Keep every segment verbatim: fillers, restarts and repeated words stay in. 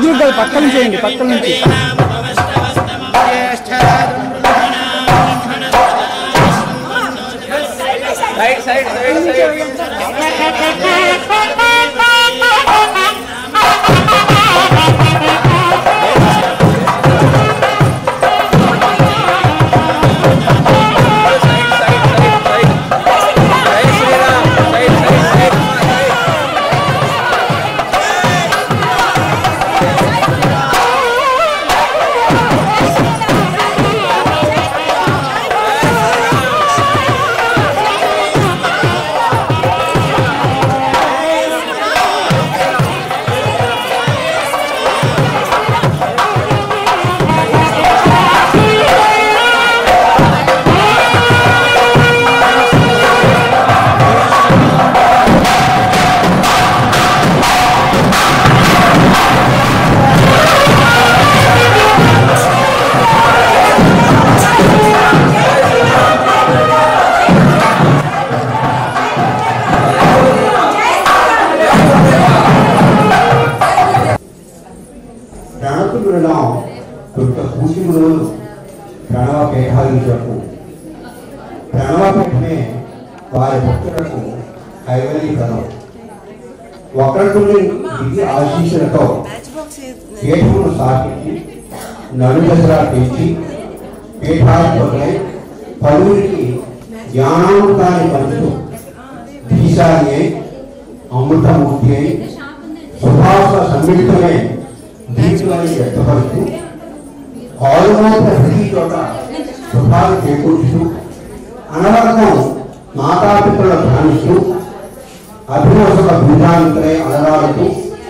ఎదురుగా పక్కన చేయండి, పక్కన నుంచి. సైడ్ సైడ్ సైడ్ సైడ్ ప్రణవపీఠాలకు ప్రణవపీఠమే వారి భక్తులకు కైవల్యకరం. ఒకరిని దిగి ఆశీస్సులతో పీఠమును స్థాపించి నలుదశలా పెంచి పీఠాధిపతులై పలువురికి జ్ఞానామృతాన్ని పంచుతూ ఈశాని అయి అమృతమూర్తి అయి సుభాష సమ్మిళితమై దీక్షలని వ్యక్తపరుస్తూ ఆరుమాత ప్రతి చోట శుభాలు చేకూర్చుతూ అనవరతం మాతాపితలను ధ్యానిస్తూ అభినవసక బీజాంతరే అలరాడుతూ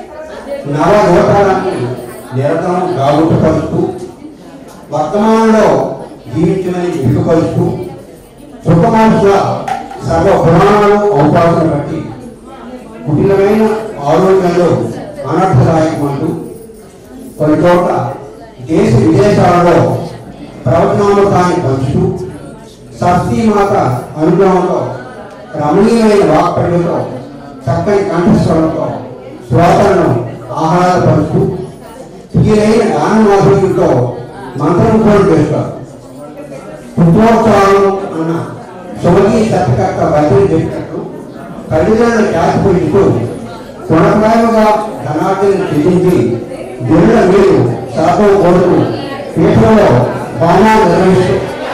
నవలోకాన్ని నిరతనం జాగృతపరుస్తూ వర్తమానంలో జీవించమని వెలుగుపరుస్తూ సుఖమానుషుల సర్వ పురాణాలు అవకాశం బట్టి కుటిలమైన ఆరోగ్యంలో అనర్థదాయకమంటూ కొన్ని చోట్ల దేశ విదేశాలలో ప్రవచనామృతాన్ని పంచుతూ సరస్వతీమాత అనుగ్రహంతో రమణీయమైన వాక్పడితో చక్కని కంఠస్వరంతో శ్రోతలను ఆహ్లాదపరుస్తూ తీరైన గాన మాధుర్యంతో మంత్రముఖోలు చేస్తారు. పుత్రోత్సవాలు అన్న సుమగీ శతకర్త భద్రం చెప్పినట్టు తల్లిదండ్రులు ఖ్యాతిపోయిస్తూ గుణప్రాయముగా ధనార్జన చెల్లించి జనుల మీరు శాపం కోరుతూ పీఠంలో బాణాలు నిర్వహిస్తూ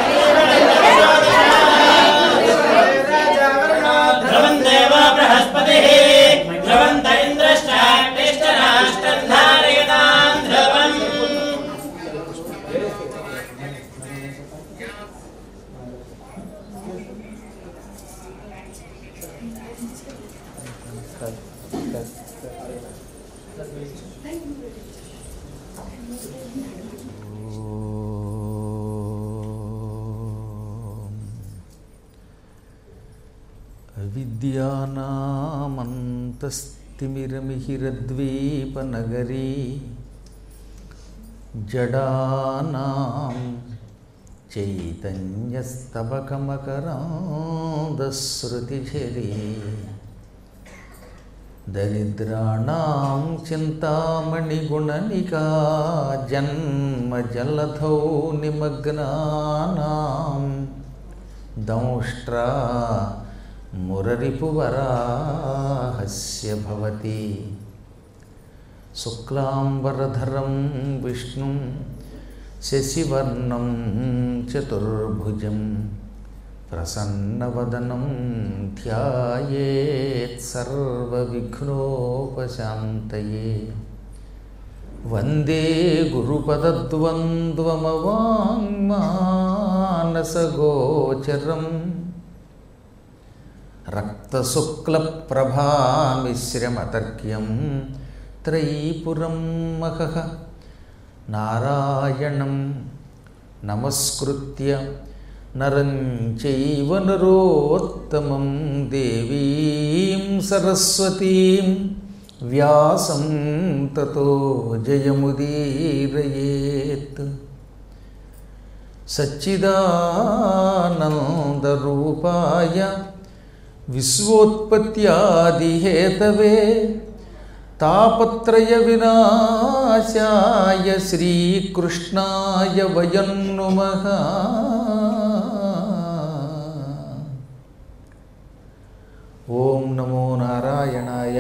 విద్యానామంతస్తిమిరమిహిరద్వీపనగరీ జడానాం చైతన్యస్తబకమకరాంధశ్రుతిఝరీ దరిద్రాణాం చింతామణిగుణనికా జన్మజలధౌ నిమగ్నానాం దంష్ట్రా మురరిపువరాహస్య భవతి. శుక్లాంబరధరం విష్ణుం శశివర్ణం చతుర్భుజం ప్రసన్నవదనం ధ్యాయేత్ సర్వవిఘ్నోపశాంతయే. వందే గురుపదద్వంద్వమవాङ्మానసగోచరం రక్తశుక్లప్రభామిశ్రమతర్క్యం త్రైపురం మహః. నారాయణం నమస్కృత్య నరం చైవ నరోత్తమం దేవీం సరస్వతీం వ్యాసం తతో జయముదీరయేత్. సచ్చిదానందరూపాయ విశ్వోత్పత్యాదిహేతవే తాపత్రయ వినాశాయ శ్రీకృష్ణాయ వయం నుమః. ఓం నమో నారాయణాయ.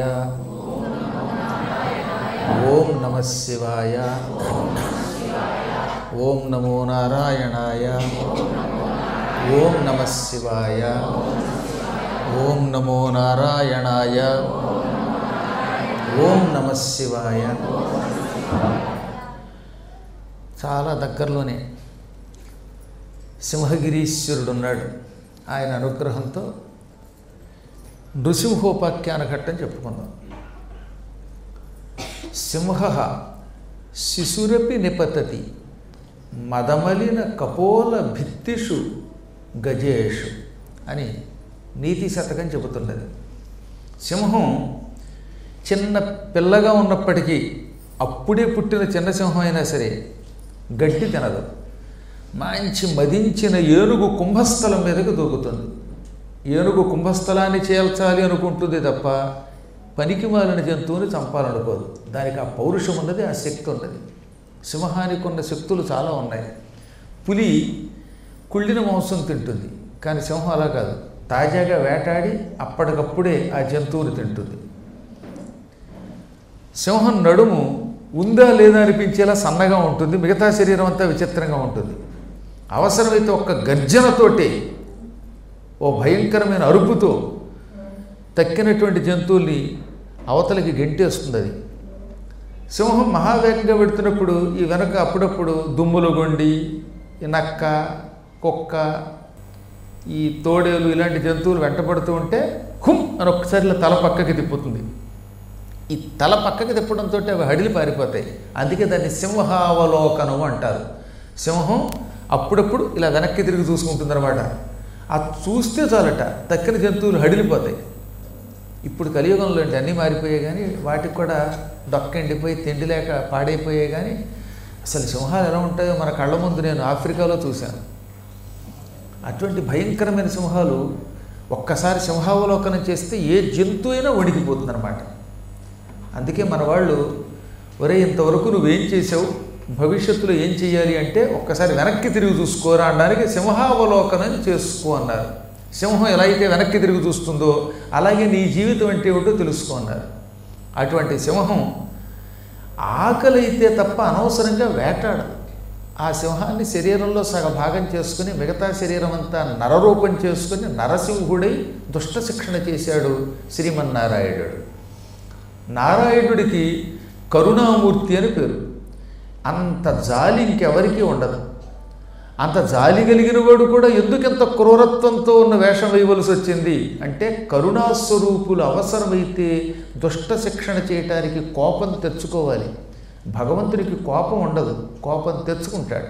ఓం నమః శివాయ. ఓం నమో నారాయణాయ. ఓం నమః శివాయ. ఓం నమో నారాయణాయ. ఓం నమః శివాయ. చాలా దగ్గరలోనే సింహగిరీశ్వరుడు ఉన్నాడు. ఆయన అనుగ్రహంతో నృసింహోపాఖ్యాన ఘట్టం చెప్పుకుందాం. సింహ శిశురపి నిపతతి మదమలిన కపోల భిత్తిషు గజేషు అని నీతి శతకం చెబుతున్నది. సింహం చిన్న పిల్లగా ఉన్నప్పటికీ, అప్పుడే పుట్టిన చిన్న సింహం అయినా సరే గడ్డి తినదు. మంచి మదించిన ఏనుగు కుంభస్థలం మీదకు దూకుతుంది. ఏనుగు కుంభస్థలాన్ని చేల్చాలి అనుకుంటుంది తప్ప పనికి మాలిన జంతువుని చంపాలనుకోదు. దానికి ఆ పౌరుషం ఉన్నది, ఆ శక్తి ఉన్నది. సింహానికి ఉన్న శక్తులు చాలా ఉన్నాయి. పులి కుళ్ళిన మాంసం తింటుంది, కానీ సింహం అలా కాదు. తాజాగా వేటాడి అప్పటికప్పుడే ఆ జంతువుని తింటుంది. సింహం నడుము ఉందా లేదా అనిపించేలా సన్నగా ఉంటుంది. మిగతా శరీరం అంతా విచిత్రంగా ఉంటుంది. అవసరమైతే ఒక్క గర్జనతోటి, ఓ భయంకరమైన అరుపుతో తక్కినటువంటి జంతువుల్ని అవతలికి గెంటేస్తుంది. అది సింహం మహావేగంగా పెడుతున్నప్పుడు ఈ వెనక అప్పుడప్పుడు దుమ్ములు గొండి, ఈ నక్క, కుక్క, ఈ తోడేలు ఇలాంటి జంతువులు వెంటబడుతూ ఉంటే హుమ్ అని ఒక్కసారి తల పక్కకి తిప్పుతుంది. ఈ తల పక్కకి తిప్పడంతో అవి హడిలి పారిపోతాయి. అందుకే దాన్ని సింహావలోకనం అంటారు. సింహం అప్పుడప్పుడు ఇలా వెనక్కి తిరిగి చూసుకుంటుందన్నమాట. అది చూస్తే చాలట తక్కిన జంతువులు హడిలిపోతాయి. ఇప్పుడు కలియుగంలో అంటే అన్నీ మారిపోయాయి, కానీ వాటికి కూడా డొక్కెండిపోయి తిండి లేక పాడైపోయాయి. కానీ అసలు సింహాలు ఎలా ఉంటాయో మన కళ్ళ ముందు నేను ఆఫ్రికాలో చూశాను. అటువంటి భయంకరమైన సింహాలు ఒక్కసారి సింహావలోకనం చేస్తే ఏ జంతువు అయినా వణికిపోతుందన్నమాట. అందుకే మన వాళ్ళు, ఒరే ఇంతవరకు నువ్వేం చేసావు, భవిష్యత్తులో ఏం చేయాలి అంటే ఒక్కసారి వెనక్కి తిరిగి చూసుకోరా అనడానికి సింహావలోకనం చేసుకో అన్నారు. సింహం ఎలా అయితే వెనక్కి తిరిగి చూస్తుందో అలాగే నీ జీవితం అంటే ఏమిటో తెలుసుకో అన్నారు. అటువంటి సింహం ఆకలి అయితే తప్ప అనవసరంగా వేటాడదు. ఆ సింహాన్ని శరీరంలో సగ భాగం చేసుకుని మిగతా శరీరం అంతా నరరూపం చేసుకుని నరసింహుడై దుష్ట శిక్షణ చేశాడు శ్రీమన్నారాయణుడు. నారాయణుడికి కరుణామూర్తి అని పేరు. అంత జాలి ఇంకెవరికీ ఉండదు. అంత జాలి కలిగిన వాడు కూడా ఎందుకంత క్రూరత్వంతో ఉన్న వేషం వేయవలసి వచ్చింది అంటే, కరుణాస్వరూపులు అవసరమైతే దుష్ట శిక్షణ చేయటానికి కోపం తెచ్చుకోవాలి. భగవంతుడికి కోపం ఉండదు, కోపం తెచ్చుకుంటాడు.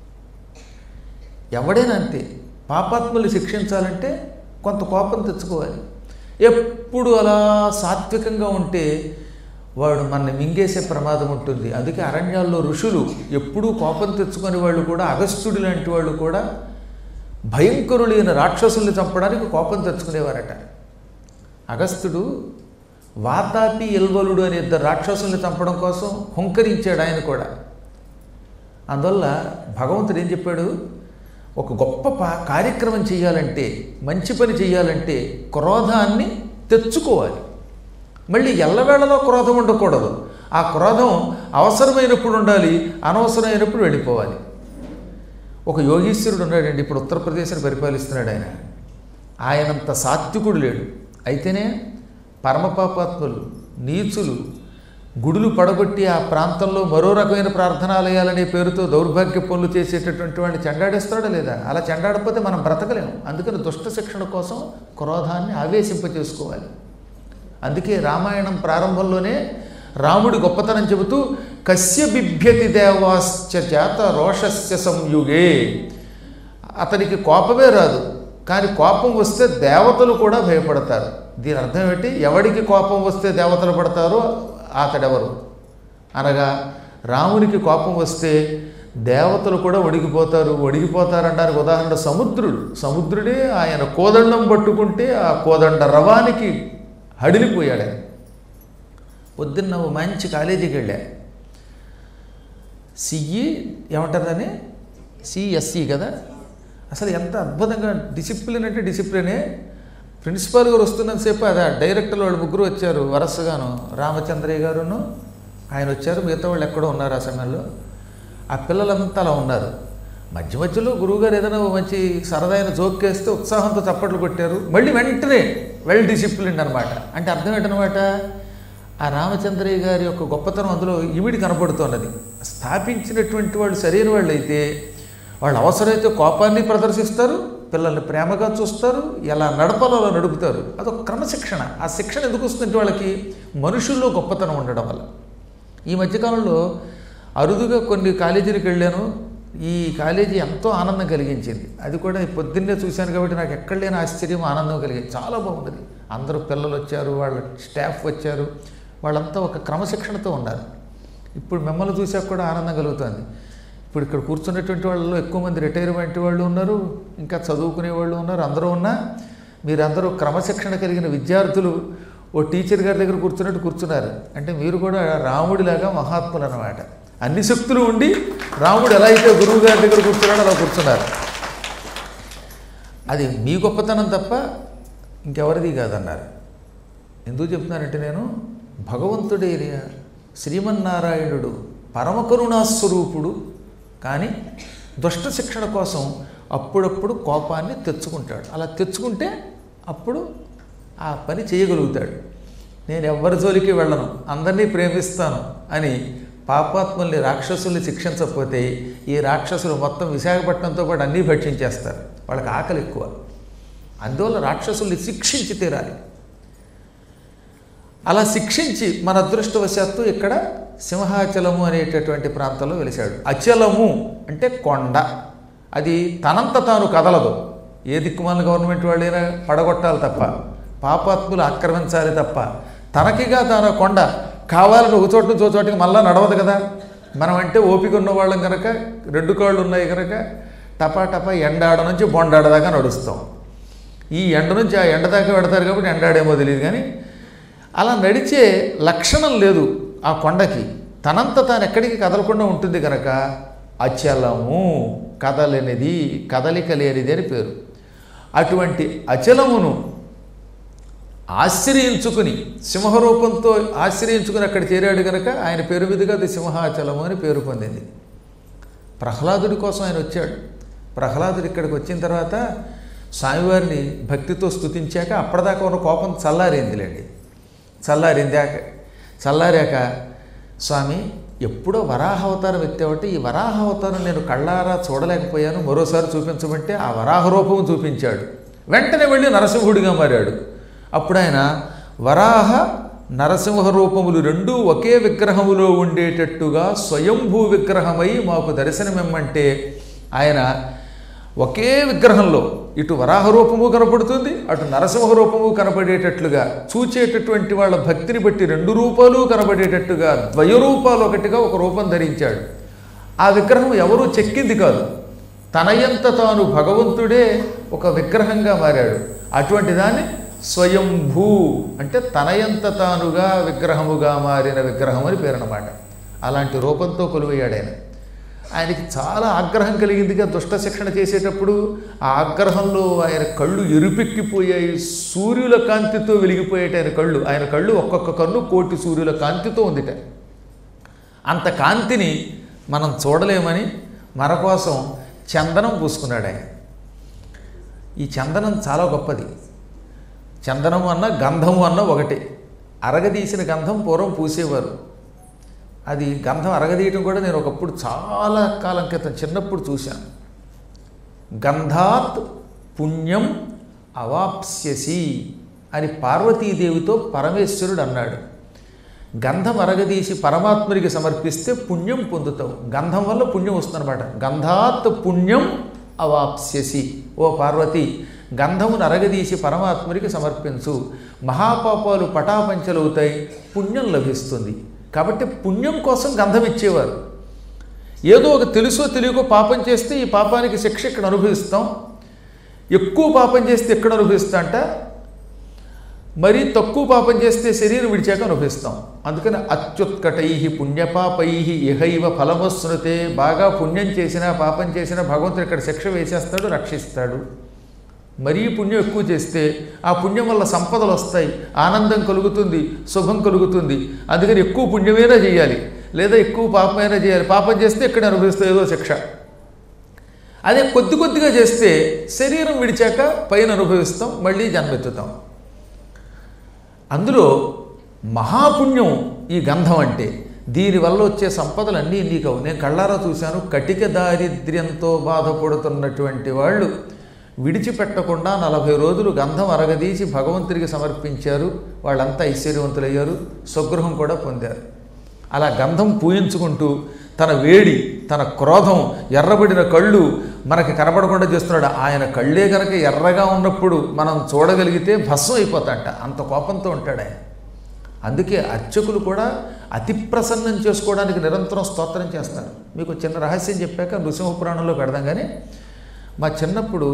ఎవడైనా అంతే, పాపాత్ములు శిక్షించాలంటే కొంత కోపం తెచ్చుకోవాలి. ఎప్పుడు అలా సాత్వికంగా ఉంటే వాడు మనల్ని మింగేసే ప్రమాదం ఉంటుంది. అందుకే అరణ్యాల్లో ఋషులు ఎప్పుడూ కోపం తెచ్చుకునే వాళ్ళు కూడా, అగస్త్యుడు లాంటి వాళ్ళు కూడా భయంకరులైన రాక్షసుల్ని చంపడానికి కోపం తెచ్చుకునేవారట. అగస్త్యుడు వాతాపి ఎల్వలుడు అనే ఇద్దరు రాక్షసుల్ని చంపడం కోసం హుంకరించాడు ఆయన కూడా. అందువల్ల భగవంతుడు ఏం చెప్పాడు, ఒక గొప్ప కార్యక్రమం చేయాలంటే, మంచి పని చేయాలంటే క్రోధాన్ని తెచ్చుకోవాలి. మళ్ళీ ఎల్లవేళలో క్రోధం ఉండకూడదు. ఆ క్రోధం అవసరమైనప్పుడు ఉండాలి, అనవసరమైనప్పుడు వెళ్ళిపోవాలి. ఒక యోగీశ్వరుడు ఉన్నాడండి, ఇప్పుడు ఉత్తరప్రదేశ్ని పరిపాలిస్తున్నాడు ఆయన. ఆయనంత సాత్వికుడు లేడు. అయితేనే పరమపాపాత్ములు, నీచులు గుడులు పడగొట్టి ఆ ప్రాంతంలో మరో రకమైన ప్రార్థనాలయాలనే పేరుతో దౌర్భాగ్య పనులు చేసేటటువంటి వాడిని చెండాడేస్తాడా లేదా? అలా చెండాడకపోతే మనం బ్రతకలేము. అందుకని దుష్ట శిక్షణ కోసం క్రోధాన్ని ఆవేశింపచేసుకోవాలి. అందుకే రామాయణం ప్రారంభంలోనే రాముడి గొప్పతనం చెబుతూ కస్య బిభ్యతి దేవాశ్చ జాత రోషస్య సంయుగే, అతనికి కోపమే రాదు, కానీ కోపం వస్తే దేవతలు కూడా భయపడతారు. దీని అర్థం ఏంటి? ఎవడికి కోపం వస్తే దేవతలు పడతారో అతడెవరు అనగా, రామునికి కోపం వస్తే దేవతలు కూడా ఒడిగిపోతారు. ఒడిగిపోతారనడానికి ఉదాహరణ సముద్రుడు. సముద్రుడే ఆయన కోదండం పట్టుకుంటే ఆ కోదండ రవానికి హడిలిపోయాడు. పొద్దున్న ఓ మంచి కాలేజీకి వెళ్ళా. సిఈ ఏమంటారు దాన్ని, సిఎస్ఈ కదా. అసలు ఎంత అద్భుతంగా డిసిప్లిన్ అంటే డిసిప్లినే. ప్రిన్సిపాల్ గారు వస్తున్నంతసేపు అదే డైరెక్టర్లు వాళ్ళు ముగ్గురు వచ్చారు వరుసగాను. రామచంద్రయ్య గారును ఆయన వచ్చారు, మిగతా వాళ్ళు ఎక్కడో ఉన్నారు ఆ సమయంలో. ఆ పిల్లలంతా అలా ఉన్నారు. మధ్య మధ్యలో గురువుగారు ఏదైనా మంచి సరదైన జోక్కేస్తే ఉత్సాహంతో చప్పట్లు కొట్టారు. మళ్ళీ వెంటనే వెల్ డిసిప్లిన్ అనమాట. అంటే అర్థం ఏంటనమాట, ఆ రామచంద్రయ్య గారి యొక్క గొప్పతనం అందులో ఇమిడి కనపడుతున్నది. స్థాపించినటువంటి వాళ్ళు సరైన వాళ్ళు అయితే వాళ్ళు అవసరమైతే కోపాన్ని ప్రదర్శిస్తారు, పిల్లల్ని ప్రేమగా చూస్తారు, ఎలా నడపాలో అలా నడుపుతారు. అదొక క్రమశిక్షణ. ఆ శిక్షణ ఎందుకు వస్తుందంటే వాళ్ళకి మనుషుల్లో గొప్పతనం ఉండడం వల్ల. ఈ మధ్యకాలంలో అరుదుగా కొన్ని కాలేజీలకు వెళ్ళాను. ఈ కాలేజీ ఎంతో ఆనందం కలిగించింది. అది కూడా పొద్దున్నే చూశాను కాబట్టి నాకు ఎక్కడ లేని ఆశ్చర్యం, ఆనందం కలిగింది. చాలా బాగుంది. అందరూ పిల్లలు వచ్చారు, వాళ్ళ స్టాఫ్ వచ్చారు, వాళ్ళంతా ఒక క్రమశిక్షణతో ఉన్నారు. ఇప్పుడు మిమ్మల్ని చూసాక కూడా ఆనందం కలుగుతుంది. ఇప్పుడు ఇక్కడ కూర్చున్నటువంటి వాళ్ళలో ఎక్కువ మంది రిటైర్మెంట్ వాళ్ళు ఉన్నారు, ఇంకా చదువుకునే వాళ్ళు ఉన్నారు. అందరూ ఉన్నా మీరందరూ క్రమశిక్షణ కలిగిన విద్యార్థులు ఓ టీచర్ గారి దగ్గర కూర్చున్నట్టు కూర్చున్నారు. అంటే మీరు కూడా రాముడిలాగా మహాత్ములు అన్నమాట. అన్ని శక్తులు ఉండి రాముడు ఎలా అయితే గురువు గారి దగ్గర కూర్చున్నాడో అలా కూర్చున్నారు. అది మీ గొప్పతనం తప్ప ఇంకెవరిది కాదన్నారు. ఎందుకు చెప్తున్నానంటే, నేను భగవంతుడే శ్రీమన్నారాయణుడు పరమకరుణాస్వరూపుడు, కానీ దుష్ట శిక్షణ కోసం అప్పుడప్పుడు కోపాన్ని తెచ్చుకుంటాడు. అలా తెచ్చుకుంటే అప్పుడు ఆ పని చేయగలుగుతాడు. నేను ఎవ్వరి జోలికి వెళ్ళను, అందరినీ ప్రేమిస్తాను అని పాపాత్ముల్ని రాక్షసుల్ని శిక్షించకపోతే ఈ రాక్షసులు మొత్తం విశాఖపట్నంతో పాటు అన్నీ భక్షించేస్తారు. వాళ్ళకి ఆకలి ఎక్కువ. అందువల్ల రాక్షసుల్ని శిక్షించి తీరాలి. అలా శిక్షించి మన అదృష్టవశాత్తు ఇక్కడ సింహాచలము అనేటటువంటి ప్రాంతంలో వెలిశాడు. అచలము అంటే కొండ. అది తనంత తాను కదలదు. ఏ దిక్కుమాల గవర్నమెంట్ వాళ్ళైనా పడగొట్టాలి తప్ప, పాపాత్ములు ఆక్రమించాలి తప్ప, తనకిగా తాను కొండ కావాలని ఒక చోటు నుంచి ఒక చోటికి మళ్ళా నడవదు కదా. మనం అంటే ఓపిక ఉన్న వాళ్ళం కనుక, రెండు కాళ్ళు ఉన్నాయి కనుక టపా టపా ఎండాడ నుంచి బొండాడ దాకా నడుస్తాం. ఈ ఎండ నుంచి ఆ ఎండ దాకా పెడతారు కాబట్టి ఎండాడేమో తెలియదు, కానీ అలా నడిచే లక్షణం లేదు ఆ కొండకి. తనంత తాను ఎక్కడికి కదలకుండా ఉంటుంది కనుక అచలము, కదలనిది, కదలిక లేనిది అని పేరు. అటువంటి అచలమును ఆశ్రయించుకుని, సింహరూపంతో ఆశ్రయించుకుని అక్కడ చేరాడు కనుక ఆయన పేరు మీదుగా అది సింహాచలము అని పేరు పొందింది. ప్రహ్లాదుడి కోసం ఆయన వచ్చాడు. ప్రహ్లాదుడు ఇక్కడికి వచ్చిన తర్వాత స్వామివారిని భక్తితో స్తుతించాక అప్పటిదాకా ఉన్న కోపం చల్లారిందిలేండి. చల్లారిందాక చల్లారాక స్వామి ఎప్పుడో వరాహ అవతారం ఎత్తావంటే ఈ వరాహ అవతారం నేను కళ్ళారా చూడలేకపోయాను, మరోసారి చూపించమంటే ఆ వరాహ రూపం చూపించాడు. వెంటనే వెళ్ళి నరసింహుడిగా మారాడు. అప్పుడు ఆయన వరాహ నరసింహ రూపములు రెండూ ఒకే విగ్రహములో ఉండేటట్టుగా స్వయంభూ విగ్రహమై మాకు దర్శనమిమ్మంటే ఆయన ఒకే విగ్రహంలో ఇటు వరాహ రూపము కనపడుతుంది, అటు నరసింహ రూపము కనపడేటట్లుగా, చూచేటటువంటి వాళ్ళ భక్తిని బట్టి రెండు రూపాలు కనపడేటట్టుగా ద్వయరూపాలు ఒకటిగా ఒక రూపం ధరించాడు. ఆ విగ్రహం ఎవరూ చెక్కింది కాదు, తనయంత తాను భగవంతుడే ఒక విగ్రహంగా మారాడు. అటువంటి దాన్ని స్వయంభూ అంటే తనయంత తానుగా విగ్రహముగా మారిన విగ్రహం అని పేరు అన్నమాట. అలాంటి రూపంతో కొలువయ్యాడు ఆయన. ఆయనకి చాలా ఆగ్రహం కలిగిందిగా దుష్ట శిక్షణ చేసేటప్పుడు. ఆ ఆగ్రహంలో ఆయన కళ్ళు ఎరుపెక్కిపోయాయి, సూర్యుల కాంతితో వెలిగిపోయేట ఆయన కళ్ళు. ఆయన కళ్ళు ఒక్కొక్క కన్ను కోటి సూర్యుల కాంతితో ఉందిట. అంత కాంతిని మనం చూడలేమని మన కోసం చందనం పూసుకున్నాడు ఆయన. ఈ చందనం చాలా గొప్పది. చందనము అన్న గంధము అన్న ఒకటి. అరగదీసిన గంధం పూర్వం పూసేవారు. అది గంధం అరగదీయటం కూడా నేను ఒకప్పుడు చాలా కాలం క్రితం చిన్నప్పుడు చూశాను. గంధాత్ పుణ్యం అవాప్స్యసి అని పార్వతీదేవితో పరమేశ్వరుడు అన్నాడు. గంధం అరగదీసి పరమాత్ముడికి సమర్పిస్తే పుణ్యం పొందుతావు. గంధం వల్ల పుణ్యం వస్తుందన్నమాట. గంధాత్ పుణ్యం అవాప్స్యసి, ఓ పార్వతి గంధమును అరగదీసి పరమాత్ముడికి సమర్పించు, మహాపాపాలు పటాపంచలవుతాయి, పుణ్యం లభిస్తుంది. కాబట్టి పుణ్యం కోసం గంధం ఇచ్చేవారు. ఏదో ఒక తెలుసో తెలియకో పాపం చేస్తే ఈ పాపానికి శిక్ష ఇక్కడ అనుభవిస్తాం, ఎక్కువ పాపం చేస్తే ఎక్కడ అనుభవిస్తా అంట మరీ తక్కువ పాపం చేస్తే శరీరం విడిచాక అనుభవిస్తాం. అందుకని అత్యుత్కటై పుణ్యపాపై ఇహైవ ఫలమశ్నుతే. బాగా పుణ్యం చేసినా పాపం చేసినా భగవంతుడు ఇక్కడ శిక్ష వేసేస్తాడు, రక్షిస్తాడు. మరీ పుణ్యం ఎక్కువ చేస్తే ఆ పుణ్యం వల్ల సంపదలు వస్తాయి, ఆనందం కలుగుతుంది, శుభం కలుగుతుంది. అందుకని ఎక్కువ పుణ్యమైనా చేయాలి, లేదా ఎక్కువ పాపమైనా చేయాలి. పాపం చేస్తే ఇక్కడ అనుభవిస్తే ఏదో శిక్ష. అదే కొద్ది కొద్దిగా చేస్తే శరీరం విడిచాక పైన అనుభవిస్తాం, మళ్ళీ జన్మెత్తుతాం. అందులో మహాపుణ్యం ఈ గంధం అంటే. దీనివల్ల వచ్చే సంపదలన్నీ నీకు. నేను కళ్ళారా చూశాను, కటిక దారిద్ర్యంతో బాధపడుతున్నటువంటి వాళ్ళు విడిచిపెట్టకుండా నలభై రోజులు గంధం అరగదీసి భగవంతుడికి సమర్పించారు. వాళ్ళంతా ఐశ్వర్యవంతులయ్యారు, స్వగృహం కూడా పొందారు. అలా గంధం పూయించుకుంటూ తన వేడి, తన క్రోధం, ఎర్రబడిన కళ్ళు మనకి కనబడకుండా చేస్తున్నాడు. ఆయన కళ్ళే కనుక ఎర్రగా ఉన్నప్పుడు మనం చూడగలిగితే భస్మం అయిపోతాడట, అంత కోపంతో ఉంటాడు ఆయన. అందుకే అర్చకులు కూడా అతి ప్రసన్నం చేసుకోవడానికి నిరంతరం స్తోత్రం చేస్తారు. మీకు చిన్న రహస్యం చెప్పాక నృసింహపురాణంలో పెడదాం. కానీ మా చిన్నప్పుడు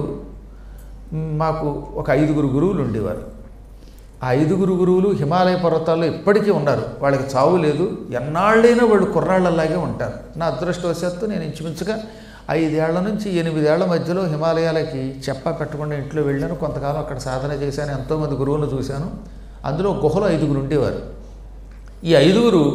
మాకు ఒక ఐదుగురు గురువులు ఉండేవారు. ఆ ఐదుగురు గురువులు హిమాలయ పర్వతాల్లో ఇప్పటికీ ఉన్నారు. వాళ్ళకి చావు లేదు, ఎన్నాళ్ళైనా వాళ్ళు కుర్రాళ్ళలాగే ఉంటారు. నా అదృష్టవశాత్తు నేను ఇంచుమించుగా ఐదేళ్ల నుంచి ఎనిమిదేళ్ల మధ్యలో హిమాలయాలకి చెప్పా పెట్టకుండా ఇంట్లో వెళ్ళాను. కొంతకాలం అక్కడ సాధన చేశాను, ఎంతోమంది గురువులను చూశాను. అందులో గుహలో ఐదుగురు ఉండేవారు. ఈ ఐదుగురు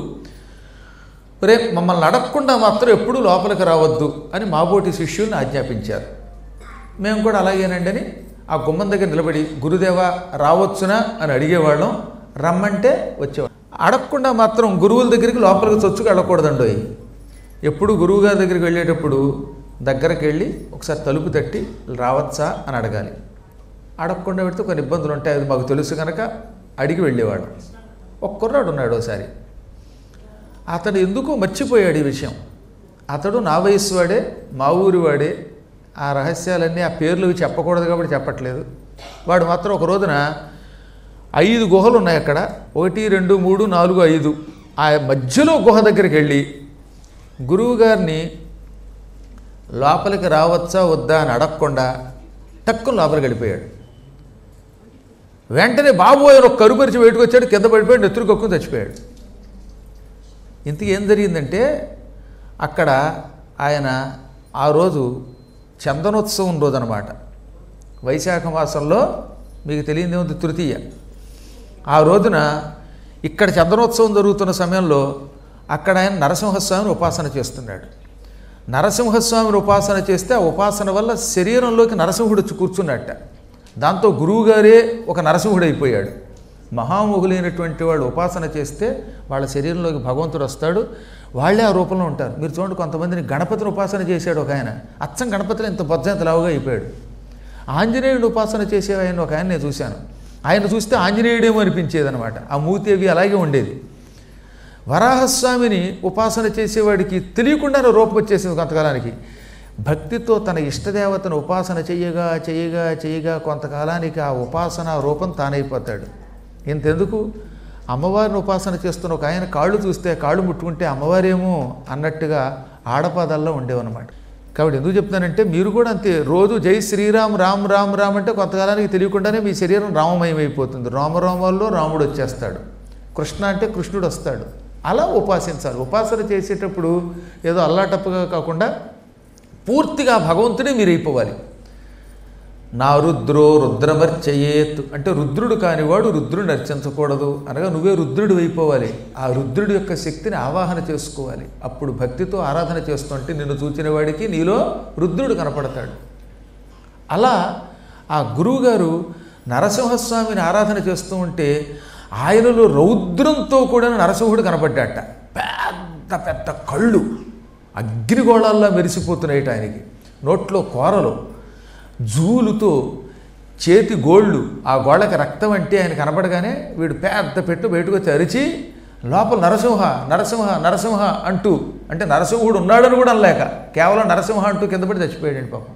రే మమ్మల్ని అడగకుండా మాత్రం ఎప్పుడూ లోపలికి రావద్దు అని మాబోటి శిష్యుల్ని ఆజ్ఞాపించారు. మేము కూడా అలాగేనండి అని ఆ గుమ్మం దగ్గర నిలబడి గురుదేవా రావచ్చునా అని అడిగేవాళ్ళం. రమ్మంటే వచ్చేవాళ్ళం. అడగకుండా మాత్రం గురువుల దగ్గరికి లోపలికి చొచ్చుకు వెళ్ళకూడదండి. ఎప్పుడు గురువుగారి దగ్గరికి వెళ్ళేటప్పుడు దగ్గరికి వెళ్ళి ఒకసారి తలుపు తట్టి రావచ్చా అని అడగాలి. అడగకుండా పెడితే కొన్ని ఇబ్బందులు ఉంటాయి, అది మాకు తెలుసు కనుక అడిగి వెళ్ళేవాడు. ఒక కుర్రాడు ఉన్నాడు. ఒకసారి అతడు ఎందుకో మర్చిపోయాడు ఈ విషయం. అతడు నా వయస్సు వాడే, మా ఊరి వాడే. ఆ రహస్యాలన్నీ, ఆ పేర్లు చెప్పకూడదు కాబట్టి చెప్పట్లేదు. వాడు మాత్రం ఒక రోజున ఐదు గుహలు ఉన్నాయి అక్కడ, ఒకటి రెండు మూడు నాలుగు ఐదు. ఆ మధ్యలో గుహ దగ్గరికి వెళ్ళి గురువుగారిని లోపలికి రావచ్చా వద్దా అని అడగకుండా టక్కున లోపలికి వెళ్ళిపోయాడు. వెంటనే బాబోయ్ ఒక కరుపరిచి బయటకు వచ్చాడు, కింద పడిపోయాడు, నెత్తురు కక్కుని చచ్చిపోయాడు. ఇంతకీ ఏం జరిగిందంటే అక్కడ ఆయన ఆ రోజు చందనోత్సవం రోజు అనమాట. వైశాఖ మాసంలో మీకు తెలియదేముంది తృతీయ. ఆ రోజున ఇక్కడ చందనోత్సవం జరుగుతున్న సమయంలో అక్కడ ఆయన నరసింహస్వామిని ఉపాసన చేస్తున్నాడు. నరసింహస్వామిని ఉపాసన చేస్తే ఆ ఉపాసన వల్ల శరీరంలోకి నరసింహుడు వచ్చి కూర్చున్నట్ట. దాంతో గురువుగారే ఒక నరసింహుడు అయిపోయాడు. మహామోహులైనటువంటి వాళ్ళు ఉపాసన చేస్తే వాళ్ళ శరీరంలోకి భగవంతుడు వస్తాడు, వాళ్ళే ఆ రూపంలో ఉంటారు. మీరు చూడండి, కొంతమందిని గణపతిని ఉపాసన చేశాడు ఒక ఆయన, అచ్చం గణపతిలో ఇంత బొజ్జంత లావుగా అయిపోయాడు. ఆంజనేయుడు ఉపాసన చేసే ఆయన ఒక ఆయన నేను చూశాను. ఆయన చూస్తే ఆంజనేయుడేమో అనిపించేది అనమాట. ఆ మూతి అవి అలాగే ఉండేది. వరాహస్వామిని ఉపాసన చేసేవాడికి తెలియకుండానే రూపం వచ్చేసింది కొంతకాలానికి. భక్తితో తన ఇష్టదేవతను ఉపాసన చేయగా చేయగా చేయగా కొంతకాలానికి ఆ ఉపాసన రూపం తానైపోతాడు. ఇంతెందుకు, అమ్మవారిని ఉపాసన చేస్తున్న ఒక ఆయన కాళ్ళు చూస్తే కాళ్ళు ముట్టుకుంటే అమ్మవారేమో అన్నట్టుగా ఆడపాదాల్లో ఉండేవన్నమాట. కాబట్టి ఎందుకు చెప్తానంటే మీరు కూడా అంతే. రోజు జై శ్రీరామ్ రామ్ రామ్ రామ్ అంటే కొంతకాలానికి తెలియకుండానే మీ శరీరం రామమయం అయిపోతుంది. రామరామాల్లో రాముడు వచ్చేస్తాడు, కృష్ణ అంటే కృష్ణుడు వస్తాడు. అలా ఉపాసించాలి. ఉపాసన చేసేటప్పుడు ఏదో అల్లాటప్పుగా కాకుండా పూర్తిగా భగవంతుడే మీరు అయిపోవాలి. నా రుద్రో రుద్రమర్చయేత్ అంటే రుద్రుడు కానివాడు రుద్రుడిని అర్చించకూడదు అనగా నువ్వే రుద్రుడు అయిపోవాలి. ఆ రుద్రుడి యొక్క శక్తిని ఆవాహన చేసుకోవాలి. అప్పుడు భక్తితో ఆరాధన చేస్తుంటే నిన్ను చూచిన వాడికి నీలో రుద్రుడు కనపడతాడు. అలా ఆ గురువుగారు నరసింహస్వామిని ఆరాధన చేస్తూ ఉంటే ఆయనలో రౌద్రంతో కూడా నరసింహుడు కనపడ్డాట. పెద్ద పెద్ద కళ్ళు అగ్నిగోళాల్లో మెరిసిపోతున్నాయి ఆయనకి. నోట్లో కోరలు, జూలుతో చేతి గోళ్ళు, ఆ గోళ్ళకి రక్తం అంటే ఆయన కనపడగానే వీడు పెద్ద పెట్టు బయటకు వచ్చి అరిచి లోపల నరసింహ నరసింహ నరసింహ అంటూ, అంటే నరసింహుడు ఉన్నాడని కూడా అనలేక కేవలం నరసింహ అంటూ కింద పడి చచ్చిపోయాడండి పాపం.